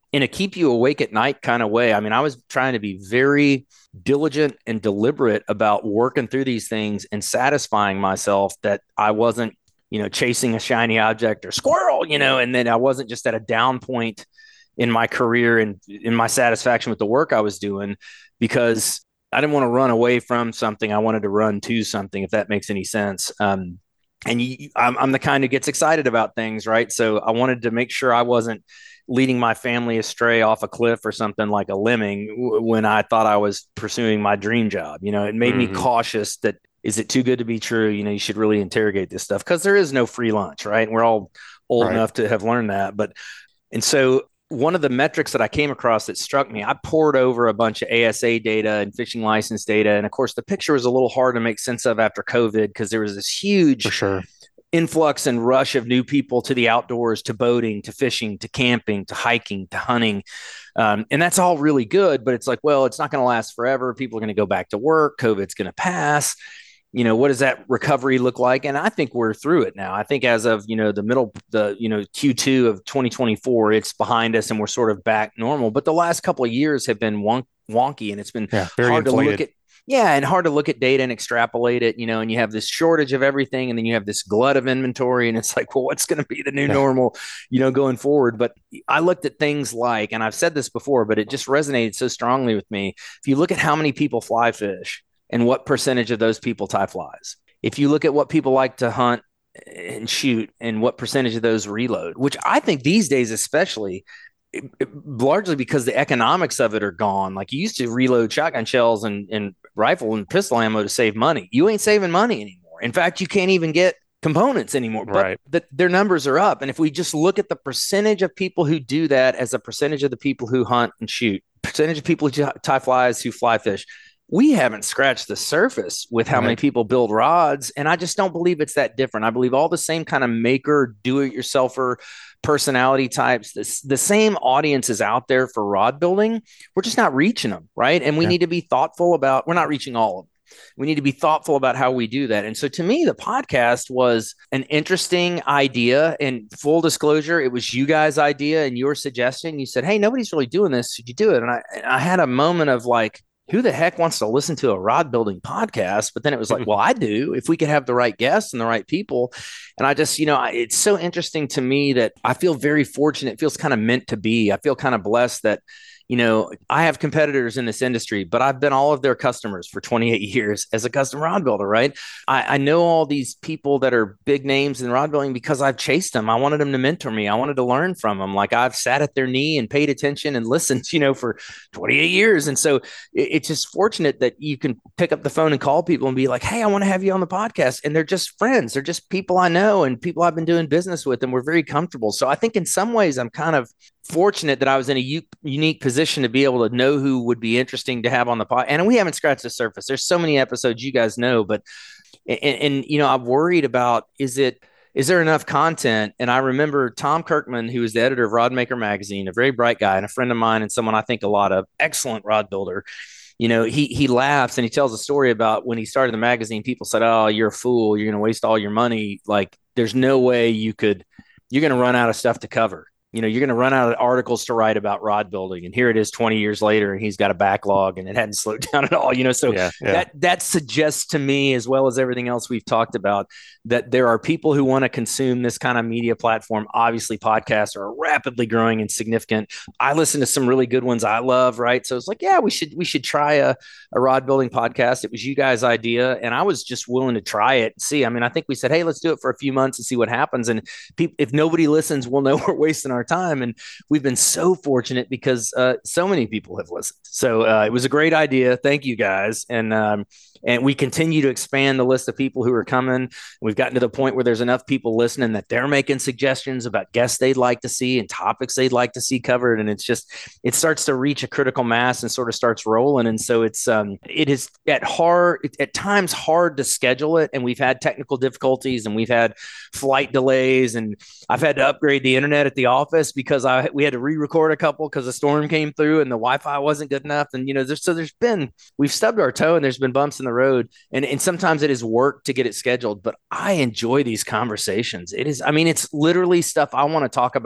S2: in a keep you awake at night kind of way. I mean, I was trying to be very diligent and deliberate about working through these things and satisfying myself that I wasn't, you know, chasing a shiny object or squirrel, you know, and then I wasn't just at a down point in my career and in my satisfaction with the work I was doing, because I didn't want to run away from something. I wanted to run to something, if that makes any sense. Um, and you, I'm, I'm the kind who gets excited about things, right? So I wanted to make sure I wasn't leading my family astray off a cliff or something like a lemming when I thought I was pursuing my dream job. You know, it made mm-hmm. me cautious that, is it too good to be true? You know, you should really interrogate this stuff, because there is no free lunch, right? And we're all old right. enough to have learned that. But, and so one of the metrics that I came across that struck me, I poured over a bunch of A S A data and fishing license data. And of course, the picture was a little hard to make sense of after COVID, because there was this huge
S3: For sure.
S2: influx and rush of new people to the outdoors, to boating, to fishing, to camping, to hiking, to hunting. Um, and that's all really good, but it's like, well, it's not going to last forever. People are going to go back to work. COVID's going to pass. You know, what does that recovery look like? And I think we're through it now. I think as of, you know, the middle, the, you know, Q two of twenty twenty-four, it's behind us and we're sort of back normal. But the last couple of years have been wonk, wonky, and it's been
S3: yeah,
S2: hard
S3: inflated.
S2: to look at. Yeah. And hard to look at data and extrapolate it, you know, and you have this shortage of everything. And then you have this glut of inventory, and it's like, well, what's going to be the new yeah. normal, you know, going forward? But I looked at things like, and I've said this before, but it just resonated so strongly with me. If you look at how many people fly fish and what percentage of those people tie flies, if you look at what people like to hunt and shoot and what percentage of those reload, which I think these days, especially, It, it, largely because the economics of it are gone. Like, you used to reload shotgun shells and, and rifle and pistol ammo to save money. You ain't saving money anymore. In fact, you can't even get components anymore, but
S1: right.
S2: the, their numbers are up. And if we just look at the percentage of people who do that as a percentage of the people who hunt and shoot, percentage of people who tie flies, who fly fish, we haven't scratched the surface with how right. many people build rods. And I just don't believe it's that different. I believe all the same kind of maker, do-it-yourselfer personality types, this, the same audience is out there for rod building. We're just not reaching them, right? And we yeah. need to be thoughtful about, we're not reaching all of them. We need to be thoughtful about how we do that. And so to me, the podcast was an interesting idea. And full disclosure, it was you guys' idea and your suggestion. You said, hey, nobody's really doing this. Should you do it? And I, and I had a moment of like, who the heck wants to listen to a rod building podcast? But then it was like, well, I do, if we could have the right guests and the right people. And I just, you know, it's so interesting to me that I feel very fortunate. It feels kind of meant to be. I feel kind of blessed that, you know, I have competitors in this industry, but I've been all of their customers for twenty-eight years as a custom rod builder, right? I, I know all these people that are big names in rod building because I've chased them. I wanted them to mentor me. I wanted to learn from them. Like, I've sat at their knee and paid attention and listened, you know, for twenty-eight years. And so it, it's just fortunate that you can pick up the phone and call people and be like, hey, I want to have you on the podcast. And they're just friends. They're just people I know and people I've been doing business with, and we're very comfortable. So I think in some ways I'm kind of fortunate that I was in a u- unique position to be able to know who would be interesting to have on the pod. And we haven't scratched the surface. There's so many episodes, you guys know, but, and, and, you know, I'm worried about, is it, is there enough content? And I remember Tom Kirkman, who was the editor of Rod Maker magazine, a very bright guy and a friend of mine and someone I think a lot of, excellent rod builder. You know, he, he laughs and he tells a story about when he started the magazine, people said, oh, you're a fool. You're going to waste all your money. Like, there's no way you could, you're going to run out of stuff to cover. You know, you're going to run out of articles to write about rod building. And here it is twenty years later, and he's got a backlog and it hadn't slowed down at all, you know? So
S1: yeah, yeah.
S2: that, that suggests to me, as well as everything else we've talked about, that there are people who want to consume this kind of media platform. Obviously, podcasts are rapidly growing and significant. I listen to some really good ones I love, right? So it's like, yeah, we should, we should try a, a rod building podcast. It was you guys' idea. And I was just willing to try it and see. I mean, I think we said, hey, let's do it for a few months and see what happens. And pe- if nobody listens, we'll know we're wasting our time. And we've been so fortunate because uh, so many people have listened. So uh, it was a great idea. Thank you guys. And, um, and we continue to expand the list of people who are coming. We've gotten to the point where there's enough people listening that they're making suggestions about guests they'd like to see and topics they'd like to see covered. And it's just, it starts to reach a critical mass and sort of starts rolling. And so it's, um, it is at hard, at times hard to schedule it. And we've had technical difficulties and we've had flight delays, and I've had to upgrade the internet at the office because I, we had to re-record a couple because a storm came through and the Wi-Fi wasn't good enough. And, you know, there's, so there's been, we've stubbed our toe and there's been bumps in the road, and, and sometimes it is work to get it scheduled, but I enjoy these conversations. It is, I mean, it's literally stuff I want to talk about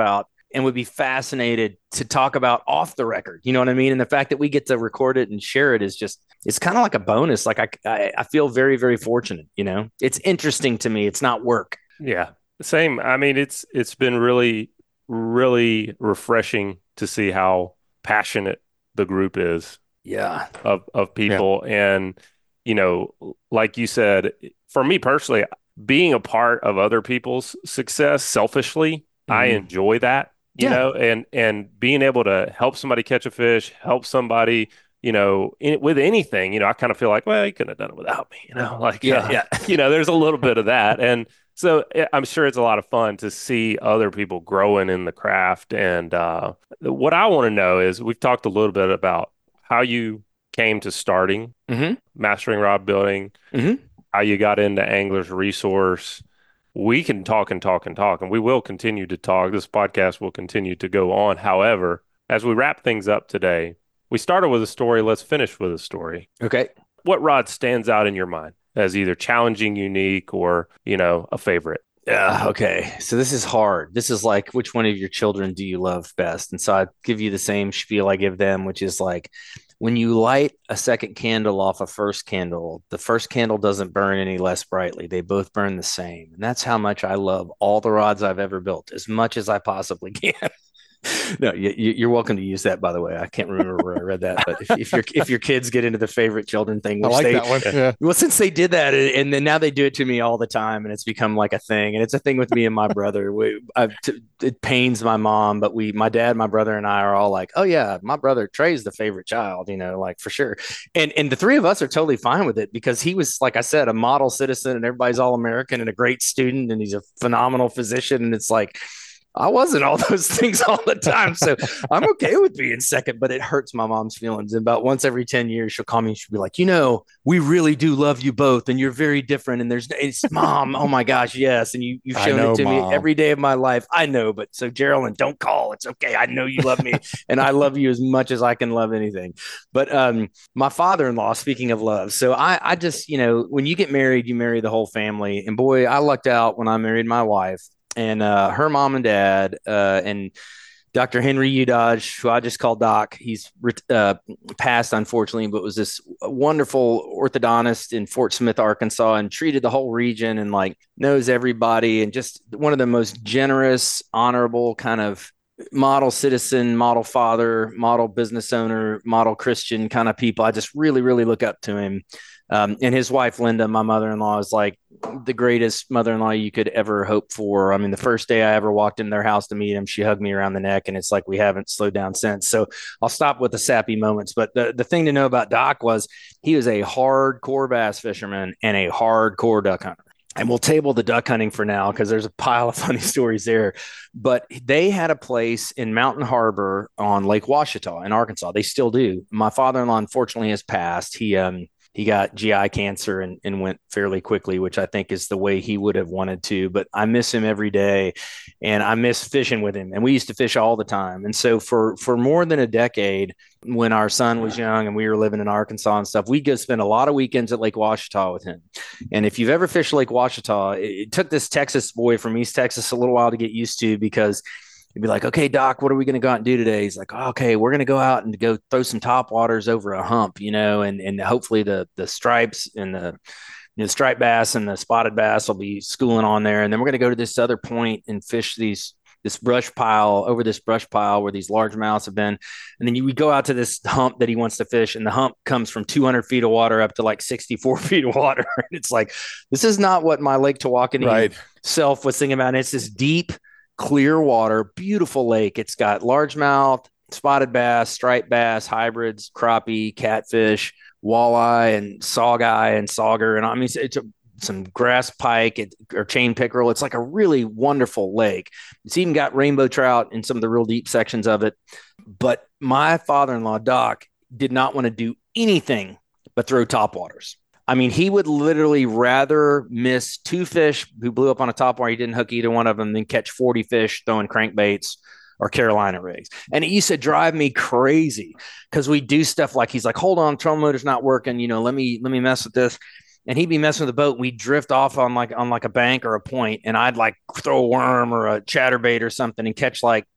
S2: and would be fascinated to talk about off the record. You know what I mean? And the fact that we get to record it and share it is just, it's kind of like a bonus. Like I, I, I feel very, very fortunate, you know, it's interesting to me. It's not work.
S1: Yeah, same. I mean, it's, it's been really, really refreshing to see how passionate the group is.
S2: Yeah.
S1: Of, of people. Yeah. And, you know, like you said, for me personally, being a part of other people's success selfishly, mm-hmm. I enjoy that, you yeah. know, and, and being able to help somebody catch a fish, help somebody, you know, in, with anything, you know, I kind of feel like, well, you couldn't have done it without me, you know, like, yeah, uh, yeah. you know, there's a little bit of that. And so I'm sure it's a lot of fun to see other people growing in the craft. And uh, what I want to know is, we've talked a little bit about how you came to starting mm-hmm. Mastering Rod Building, mm-hmm. how you got into Anglers Resource. We can talk and talk and talk, and we will continue to talk. This podcast will continue to go on. However, as we wrap things up today, we started with a story. Let's finish with a story.
S2: Okay.
S1: What rod stands out in your mind as either challenging, unique, or, you know, a favorite?
S2: Yeah. Okay. So this is hard. This is like, which one of your children do you love best? And so I give you the same spiel I give them, which is like, when you light a second candle off a first candle, the first candle doesn't burn any less brightly. They both burn the same. And that's how much I love all the rods I've ever built, as much as I possibly can. No, you, you're welcome to use that, by the way. I can't remember where I read that, but if, if your if your kids get into the favorite children thing, which
S3: I like
S2: they,
S3: that one. Yeah.
S2: Well, since they did that, and then now they do it to me all the time, and it's become like a thing, and it's a thing with me and my brother. We, I've t- it pains my mom, but we, my dad, my brother, and I are all like, oh yeah, my brother Trey's the favorite child, you know, like for sure, and and the three of us are totally fine with it because he was, like I said, a model citizen, and everybody's all American, and a great student, and he's a phenomenal physician, and it's like, I wasn't all those things all the time. So I'm okay with being second, but it hurts my mom's feelings. And about once every ten years, she'll call me and she'll be like, you know, we really do love you both, and you're very different. And there's, it's Mom. Oh my gosh. Yes. And you, you've shown know, it to Mom. me every day of my life. I know, but so Geraldine, don't call. It's okay. I know you love me and I love you as much as I can love anything. But um, my father-in-law, speaking of love. So I, I just, you know, when you get married, you marry the whole family. And boy, I lucked out when I married my wife. And uh, her mom and dad uh, and Doctor Henry Udodge, who I just call Doc, he's uh, passed, unfortunately, but was this wonderful orthodontist in Fort Smith, Arkansas, and treated the whole region and like knows everybody, and just one of the most generous, honorable kind of model citizen, model father, model business owner, model Christian kind of people. I just really, really look up to him. Um, and his wife, Linda, my mother-in-law, is like the greatest mother-in-law you could ever hope for. I mean, the first day I ever walked in their house to meet him, she hugged me around the neck, and it's like we haven't slowed down since. So I'll stop with the sappy moments. But the, the thing to know about Doc was he was a hardcore bass fisherman and a hardcore duck hunter. And we'll table the duck hunting for now because there's a pile of funny stories there. But they had a place in Mountain Harbor on Lake Ouachita in Arkansas. They still do. My father-in-law, unfortunately, has passed. He um he got G I cancer and, and went fairly quickly, which I think is the way he would have wanted to. But I miss him every day, and I miss fishing with him. And we used to fish all the time. And so for for more than a decade, when our son was young and we were living in Arkansas and stuff, we'd go spend a lot of weekends at Lake Ouachita with him. And if you've ever fished Lake Ouachita, it, it took this Texas boy from East Texas a little while to get used to, because he'd be like, okay, Doc, what are we going to go out and do today? He's like, oh, okay, we're going to go out and go throw some top waters over a hump, you know, and, and hopefully the, the stripes and the, you know, striped bass and the spotted bass will be schooling on there. And then we're going to go to this other point and fish these, this brush pile over this brush pile where these largemouths have been. And then you we go out to this hump that he wants to fish. And the hump comes from two hundred feet of water up to like sixty-four feet of water. And it's like, this is not what my Lake Tawakoni right. self was thinking about. And it's this deep, clear water, beautiful lake. It's got largemouth, spotted bass, striped bass, hybrids, crappie, catfish, walleye, and saugeye and sauger. And I mean, it's, it's a, some grass pike it, or chain pickerel. It's like a really wonderful lake. It's even got rainbow trout in some of the real deep sections of it. But my father-in-law, Doc, did not want to do anything but throw topwaters. I mean, he would literally rather miss two fish who blew up on a topwater. He didn't hook either one of them than catch forty fish throwing crankbaits or Carolina rigs. And it used to drive me crazy because we do stuff like, he's like, hold on, trolling motor's not working. You know, let me, let me mess with this. And he'd be messing with the boat. We'd drift off on like, on like a bank or a point, and I'd like throw a worm or a chatterbait or something and catch like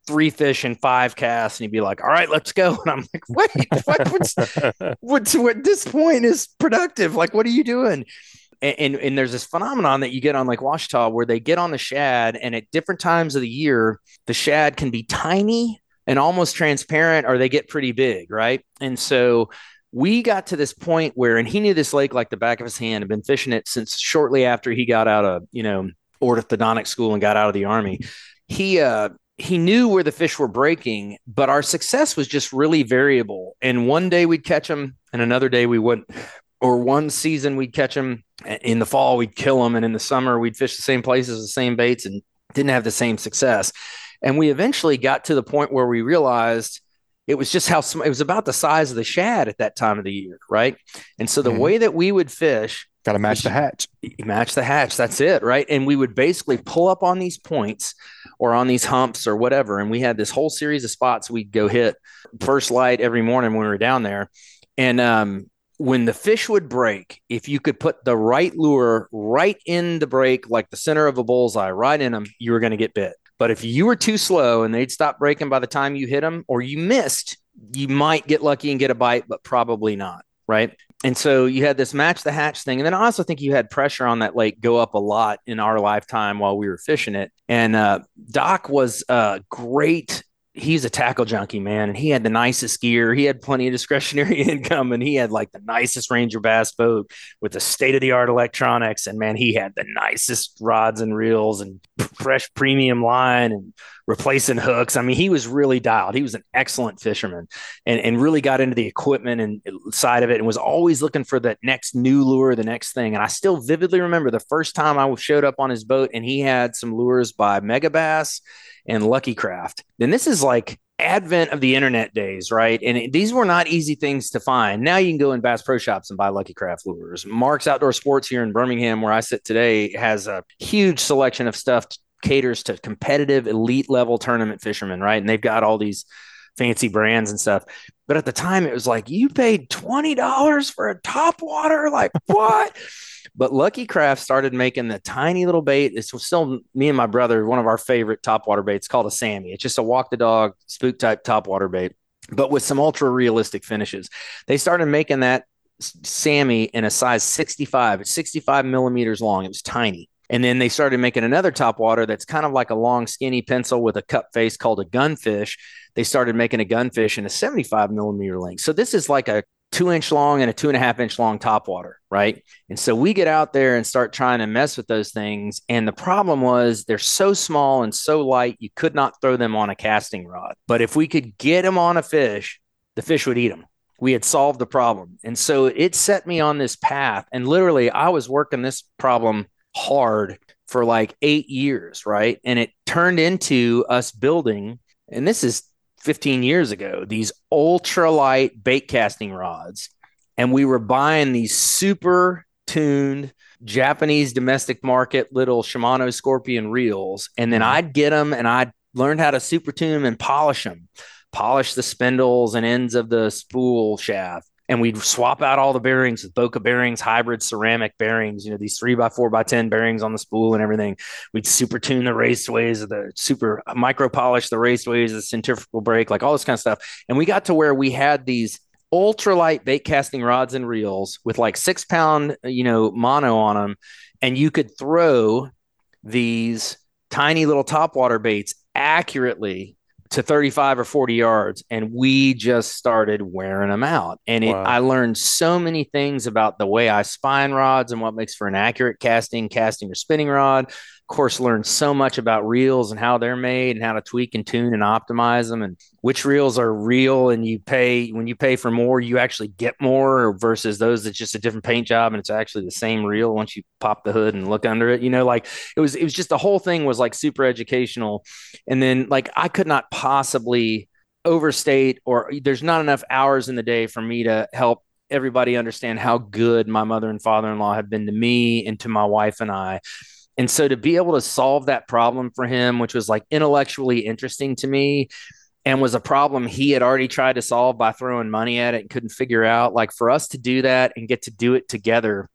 S2: three fish in five casts, and he'd be like, all right, let's go. And I'm like, wait, what, what's, what's, what this point is productive? Like, what are you doing? And, and, and there's this phenomenon that you get on Lake Ouachita where they get on the shad, and at different times of the year, the shad can be tiny and almost transparent, or they get pretty big, right? And so we got to this point where, and he knew this lake like the back of his hand, had been fishing it since shortly after he got out of, you know, orthodontic school and got out of the Army. He, uh, he knew where the fish were breaking, but our success was just really variable. And one day we'd catch them and another day we wouldn't. Or one season we'd catch them, in the fall we'd kill them, and in the summer we'd fish the same places, the same baits, and didn't have the same success. And we eventually got to the point where we realized it was just how sm- it was about the size of the shad at that time of the year, right? And so the mm-hmm. way that we would fish,
S3: got to match the hatch.
S2: Match the hatch. That's it, right? And we would basically pull up on these points or on these humps or whatever. And we had this whole series of spots we'd go hit first light every morning when we were down there. And um, when the fish would break, if you could put the right lure right in the break, like the center of a bullseye, right in them, you were going to get bit. But if you were too slow and they'd stop breaking by the time you hit them, or you missed, you might get lucky and get a bite, but probably not, right? And so you had this match the hatch thing. And then I also think you had pressure on that lake go up a lot in our lifetime while we were fishing it. And uh, Doc was a great, he's a tackle junkie, man. And he had the nicest gear. He had plenty of discretionary income, and he had like the nicest Ranger bass boat with the state-of-the-art electronics. And man, he had the nicest rods and reels and fresh premium line and replacing hooks. I mean, he was really dialed. He was an excellent fisherman, and, and really got into the equipment and side of it, and was always looking for the next new lure, the next thing. And I still vividly remember the first time I showed up on his boat, and he had some lures by Megabass and Lucky Craft. And this is like advent of the internet days, right? And it, these were not easy things to find. Now you can go in Bass Pro Shops and buy Lucky Craft lures. Mark's Outdoor Sports here in Birmingham, where I sit today, has a huge selection of stuff, caters to competitive elite level tournament fishermen, right? And they've got all these fancy brands and stuff. But at the time it was like, you paid twenty dollars for a top water? Like what? But Lucky Craft started making the tiny little bait. This was still me and my brother, one of our favorite topwater baits, called a Sammy. It's just a walk the dog spook type topwater bait, but with some ultra realistic finishes. They started making that Sammy in a size sixty-five. It's sixty-five millimeters long. It was tiny. And then they started making another topwater that's kind of like a long, skinny pencil with a cup face called a gunfish. They started making a gunfish in a seventy-five millimeter length. So this is like a two inch long and a two and a half inch long topwater, right? And so we get out there and start trying to mess with those things. And the problem was they're so small and so light, you could not throw them on a casting rod. But if we could get them on a fish, the fish would eat them. We had solved the problem. And so it set me on this path. And literally I was working this problem hard for like eight years, right? And it turned into us building, and this is fifteen years ago, these ultralight bait casting rods. And we were buying these super tuned Japanese domestic market little Shimano Scorpion reels. And then I'd get them and I'd learn how to super tune them and polish them, polish the spindles and ends of the spool shaft. And we'd swap out all the bearings with Boca bearings, hybrid ceramic bearings, you know, these three by four by ten bearings on the spool and everything. We'd super tune the raceways, the super micro polish the raceways, the centrifugal brake, like all this kind of stuff. And we got to where we had these ultralight bait casting rods and reels with like six pound, you know, mono on them. And you could throw these tiny little topwater baits accurately to thirty-five or forty yards. And we just started wearing them out. And it, wow. I learned so many things about the way I spine rods and what makes for an accurate casting, casting or spinning rod. Of course, learned so much about reels and how they're made and how to tweak and tune and optimize them and which reels are real. And you pay, when you pay for more, you actually get more versus those that's just a different paint job and it's actually the same reel once you pop the hood and look under it. You know, like it was, it was just the whole thing was like super educational. And then like I could not possibly overstate, or there's not enough hours in the day for me to help everybody understand how good my mother and father-in-law have been to me and to my wife and I. And so to be able to solve that problem for him, which was like intellectually interesting to me and was a problem he had already tried to solve by throwing money at it and couldn't figure out, like for us to do that and get to do it together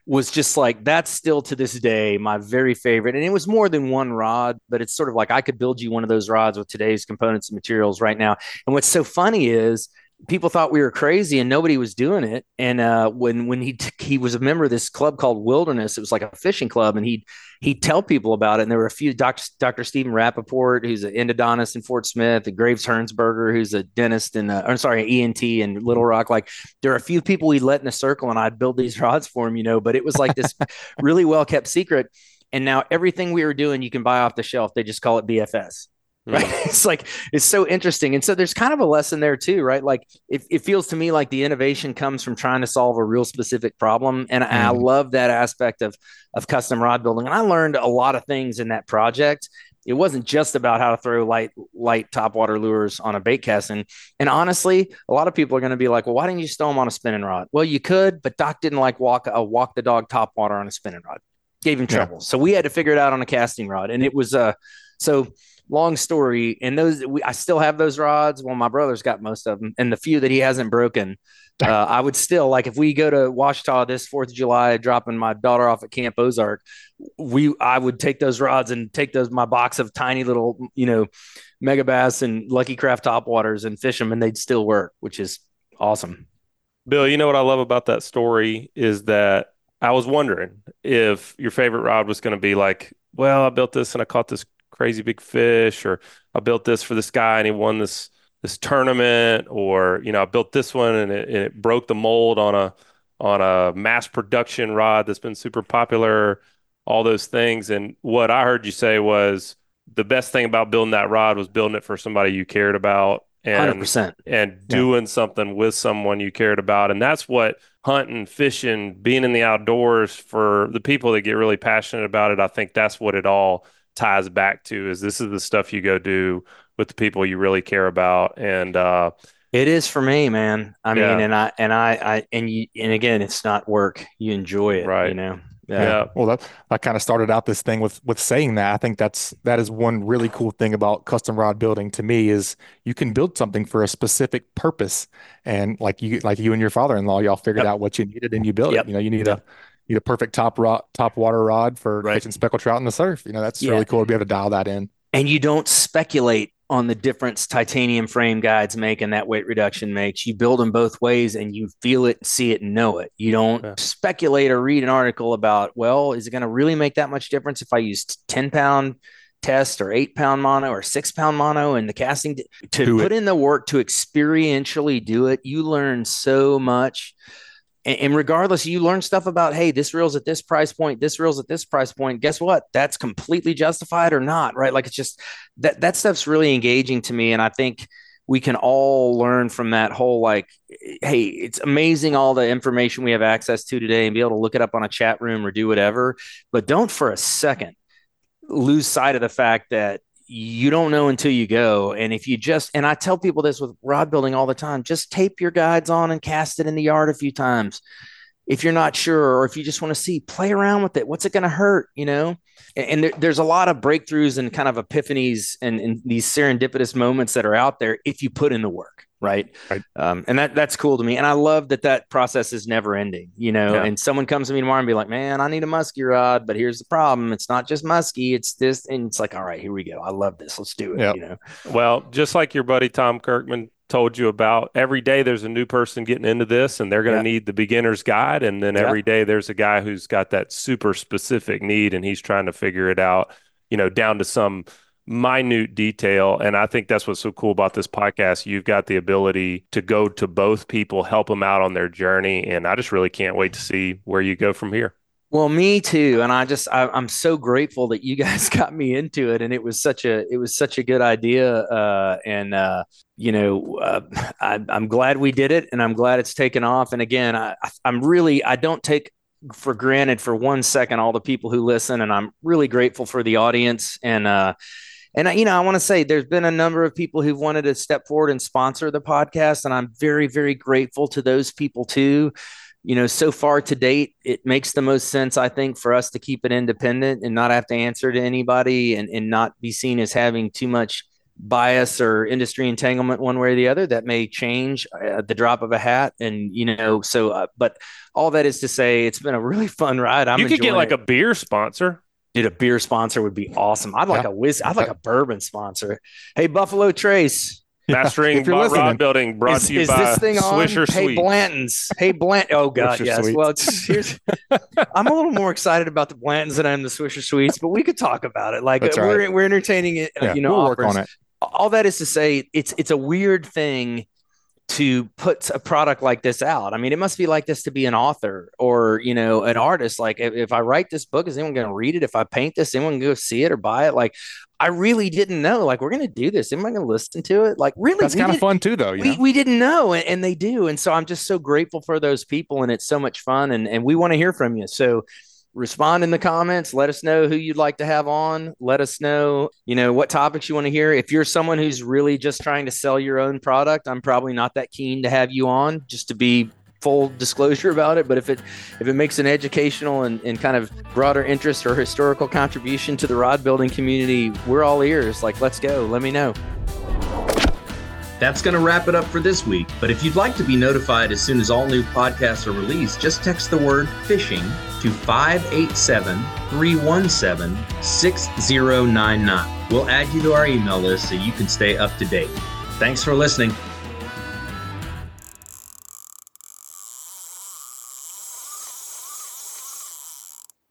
S2: was just like, that's still to this day my very favorite. And it was more than one rod, but it's sort of like I could build you one of those rods with today's components and materials right now. And what's so funny is people thought we were crazy and nobody was doing it. And uh, when when he t- he was a member of this club called Wilderness, it was like a fishing club, and he'd he'd tell people about it. And there were a few Doctor Doctor Stephen Rappaport, who's an endodontist in Fort Smith, and Graves Hernsberger, who's a dentist in uh, I'm sorry, an E N T in Little Rock. Like there are a few people we let in a circle, and I'd build these rods for him, you know. But it was like this really well kept secret. And now everything we were doing, you can buy off the shelf. They just call it B F S. Right. It's like, it's so interesting. And so there's kind of a lesson there too, right? Like it, it feels to me like the innovation comes from trying to solve a real specific problem. And mm. I love that aspect of, of custom rod building. And I learned a lot of things in that project. It wasn't just about how to throw light, light topwater lures on a bait cast. And, and honestly, a lot of people are going to be like, well, why didn't you stow them on a spinning rod? Well, you could, but Doc didn't like walk a walk the dog topwater on a spinning rod. Gave him trouble. Yeah. So we had to figure it out on a casting rod. And it was, uh, so long story. And those, we, I still have those rods. Well, my brother's got most of them, and the few that he hasn't broken, uh, I would still like, if we go to Ouachita this fourth of July, dropping my daughter off at Camp Ozark, we, I would take those rods and take those, my box of tiny little, you know, Megabass and Lucky Craft topwaters and fish them, and they'd still work, which is awesome.
S1: Bill, you know what I love about that story is that I was wondering if your favorite rod was going to be like, well, I built this and I caught this crazy big fish, or I built this for this guy and he won this this tournament, or you know I built this one and it, it broke the mold on a on a mass production rod that's been super popular, all those things. And what I heard you say was the best thing about building that rod was building it for somebody you cared about, and
S2: one hundred percent.
S1: And doing yeah. something with someone you cared about. And that's what hunting, fishing, being in the outdoors, for the people that get really passionate about it, I think that's what it all ties back to, is this is the stuff you go do with the people you really care about. And uh
S2: it is for me, man. I yeah. mean, and I and I I and you and again, it's not work. You enjoy it,
S1: right?
S2: You know.
S3: Yeah. yeah. Well, that I kind of started out this thing with with saying that. I think that's that is one really cool thing about custom rod building to me, is you can build something for a specific purpose. And like you like you and your father-in-law, y'all figured yep. out what you needed and you built yep. it. You know, you need yep. a need a perfect top rod, top water rod for right. catching speckled trout in the surf. You know, that's yeah. really cool to be able to dial that in.
S2: And you don't speculate on the difference titanium frame guides make and that weight reduction makes. You build them both ways and you feel it, see it, and know it. You don't yeah. speculate or read an article about, well, is it going to really make that much difference if I use ten pound test or eight pound mono or six pound mono and the casting to, to put it. in the work to experientially do it. You learn so much. And regardless, you learn stuff about, hey, this reel's at this price point, this reel's at this price point. Guess what? That's completely justified or not, right? Like, it's just that that stuff's really engaging to me. And I think we can all learn from that whole, like, hey, it's amazing all the information we have access to today and be able to look it up on a chat room or do whatever. But don't for a second lose sight of the fact that you don't know until you go. And if you just, and I tell people this with rod building all the time, just tape your guides on and cast it in the yard a few times. If you're not sure, or if you just want to see, play around with it. What's it going to hurt? You know? And, and there, there's a lot of breakthroughs and kind of epiphanies and, and these serendipitous moments that are out there if you put in the work. Right. right. Um, and that that's cool to me. And I love that that process is never ending, you know, yeah. and someone comes to me tomorrow and be like, man, I need a musky rod, but here's the problem. It's not just musky, it's this. And it's like, all right, here we go. I love this. Let's do it. Yep. You know?
S1: Well, just like your buddy, Tom Kirkman, told you about, every day there's a new person getting into this and they're going to yeah. need the beginner's guide. And then every yeah. day there's a guy who's got that super specific need and he's trying to figure it out, you know, down to some minute detail. And I think that's what's so cool about this podcast. You've got the ability to go to both people, help them out on their journey. And I just really can't wait to see where you go from here.
S2: Well, me too. And I just, I, I'm so grateful that you guys got me into it. And it was such a, it was such a good idea. Uh, and, uh, you know, uh, I, I'm glad we did it and I'm glad it's taken off. And again, I, I'm really, I don't take for granted for one second all the people who listen. And I'm really grateful for the audience. And, uh, And, you know, I want to say there's been a number of people who've wanted to step forward and sponsor the podcast. And I'm very, very grateful to those people, too. You know, so far to date, it makes the most sense, I think, for us to keep it independent and not have to answer to anybody and, and not be seen as having too much bias or industry entanglement one way or the other. That may change at the drop of a hat. And, you know, so, uh, but all that is to say, it's been a really fun ride. I'm
S1: you could get like
S2: it.
S1: a beer sponsor.
S2: Dude, a beer sponsor would be awesome. I'd like yeah. a whiz. I'd like a bourbon sponsor. Hey, Buffalo Trace.
S1: Mastering yeah, Rod Building brought
S2: is,
S1: to you
S2: is
S1: by
S2: this thing on?
S1: Swisher
S2: Hey,
S1: Sweets.
S2: Blanton's. Hey, Blant. Oh, God,
S3: Swisher
S2: yes.
S3: Sweets.
S2: Well, it's, here's, I'm a little more excited about the Blantons than I am the Swisher Sweets, but we could talk about it. Like,
S3: That's
S2: we're
S3: right.
S2: we're entertaining it.
S3: Yeah,
S2: you know,
S3: we'll
S2: offers.
S3: work on it.
S2: All that is to say, it's it's a weird thing to put a product like this out. I mean, it must be like this to be an author or, you know, an artist. Like, if, if I write this book, is anyone going to read it? If I paint this, anyone going to go see it or buy it? Like, I really didn't know. Like, we're going to do this. Am I going to listen to it? Like, really?
S3: That's kind of fun too, though. You
S2: we,
S3: know?
S2: we didn't know, and, and they do. And so I'm just so grateful for those people, and it's so much fun. And, and we want to hear from you. So respond in the comments. Let us know who you'd like to have on. Let us know, you know, what topics you want to hear. If you're someone who's really just trying to sell your own product, I'm probably not that keen to have you on, just to be full disclosure about it. But if it if it makes an educational and, and kind of broader interest or historical contribution to the rod building community, we're all ears. Like, let's go. Let me know.
S4: That's going to wrap it up for this week. But if you'd like to be notified as soon as all new podcasts are released, just text the word fishing to five eight seven, three one seven, six zero nine nine. We'll add you to our email list so you can stay up to date. Thanks for listening.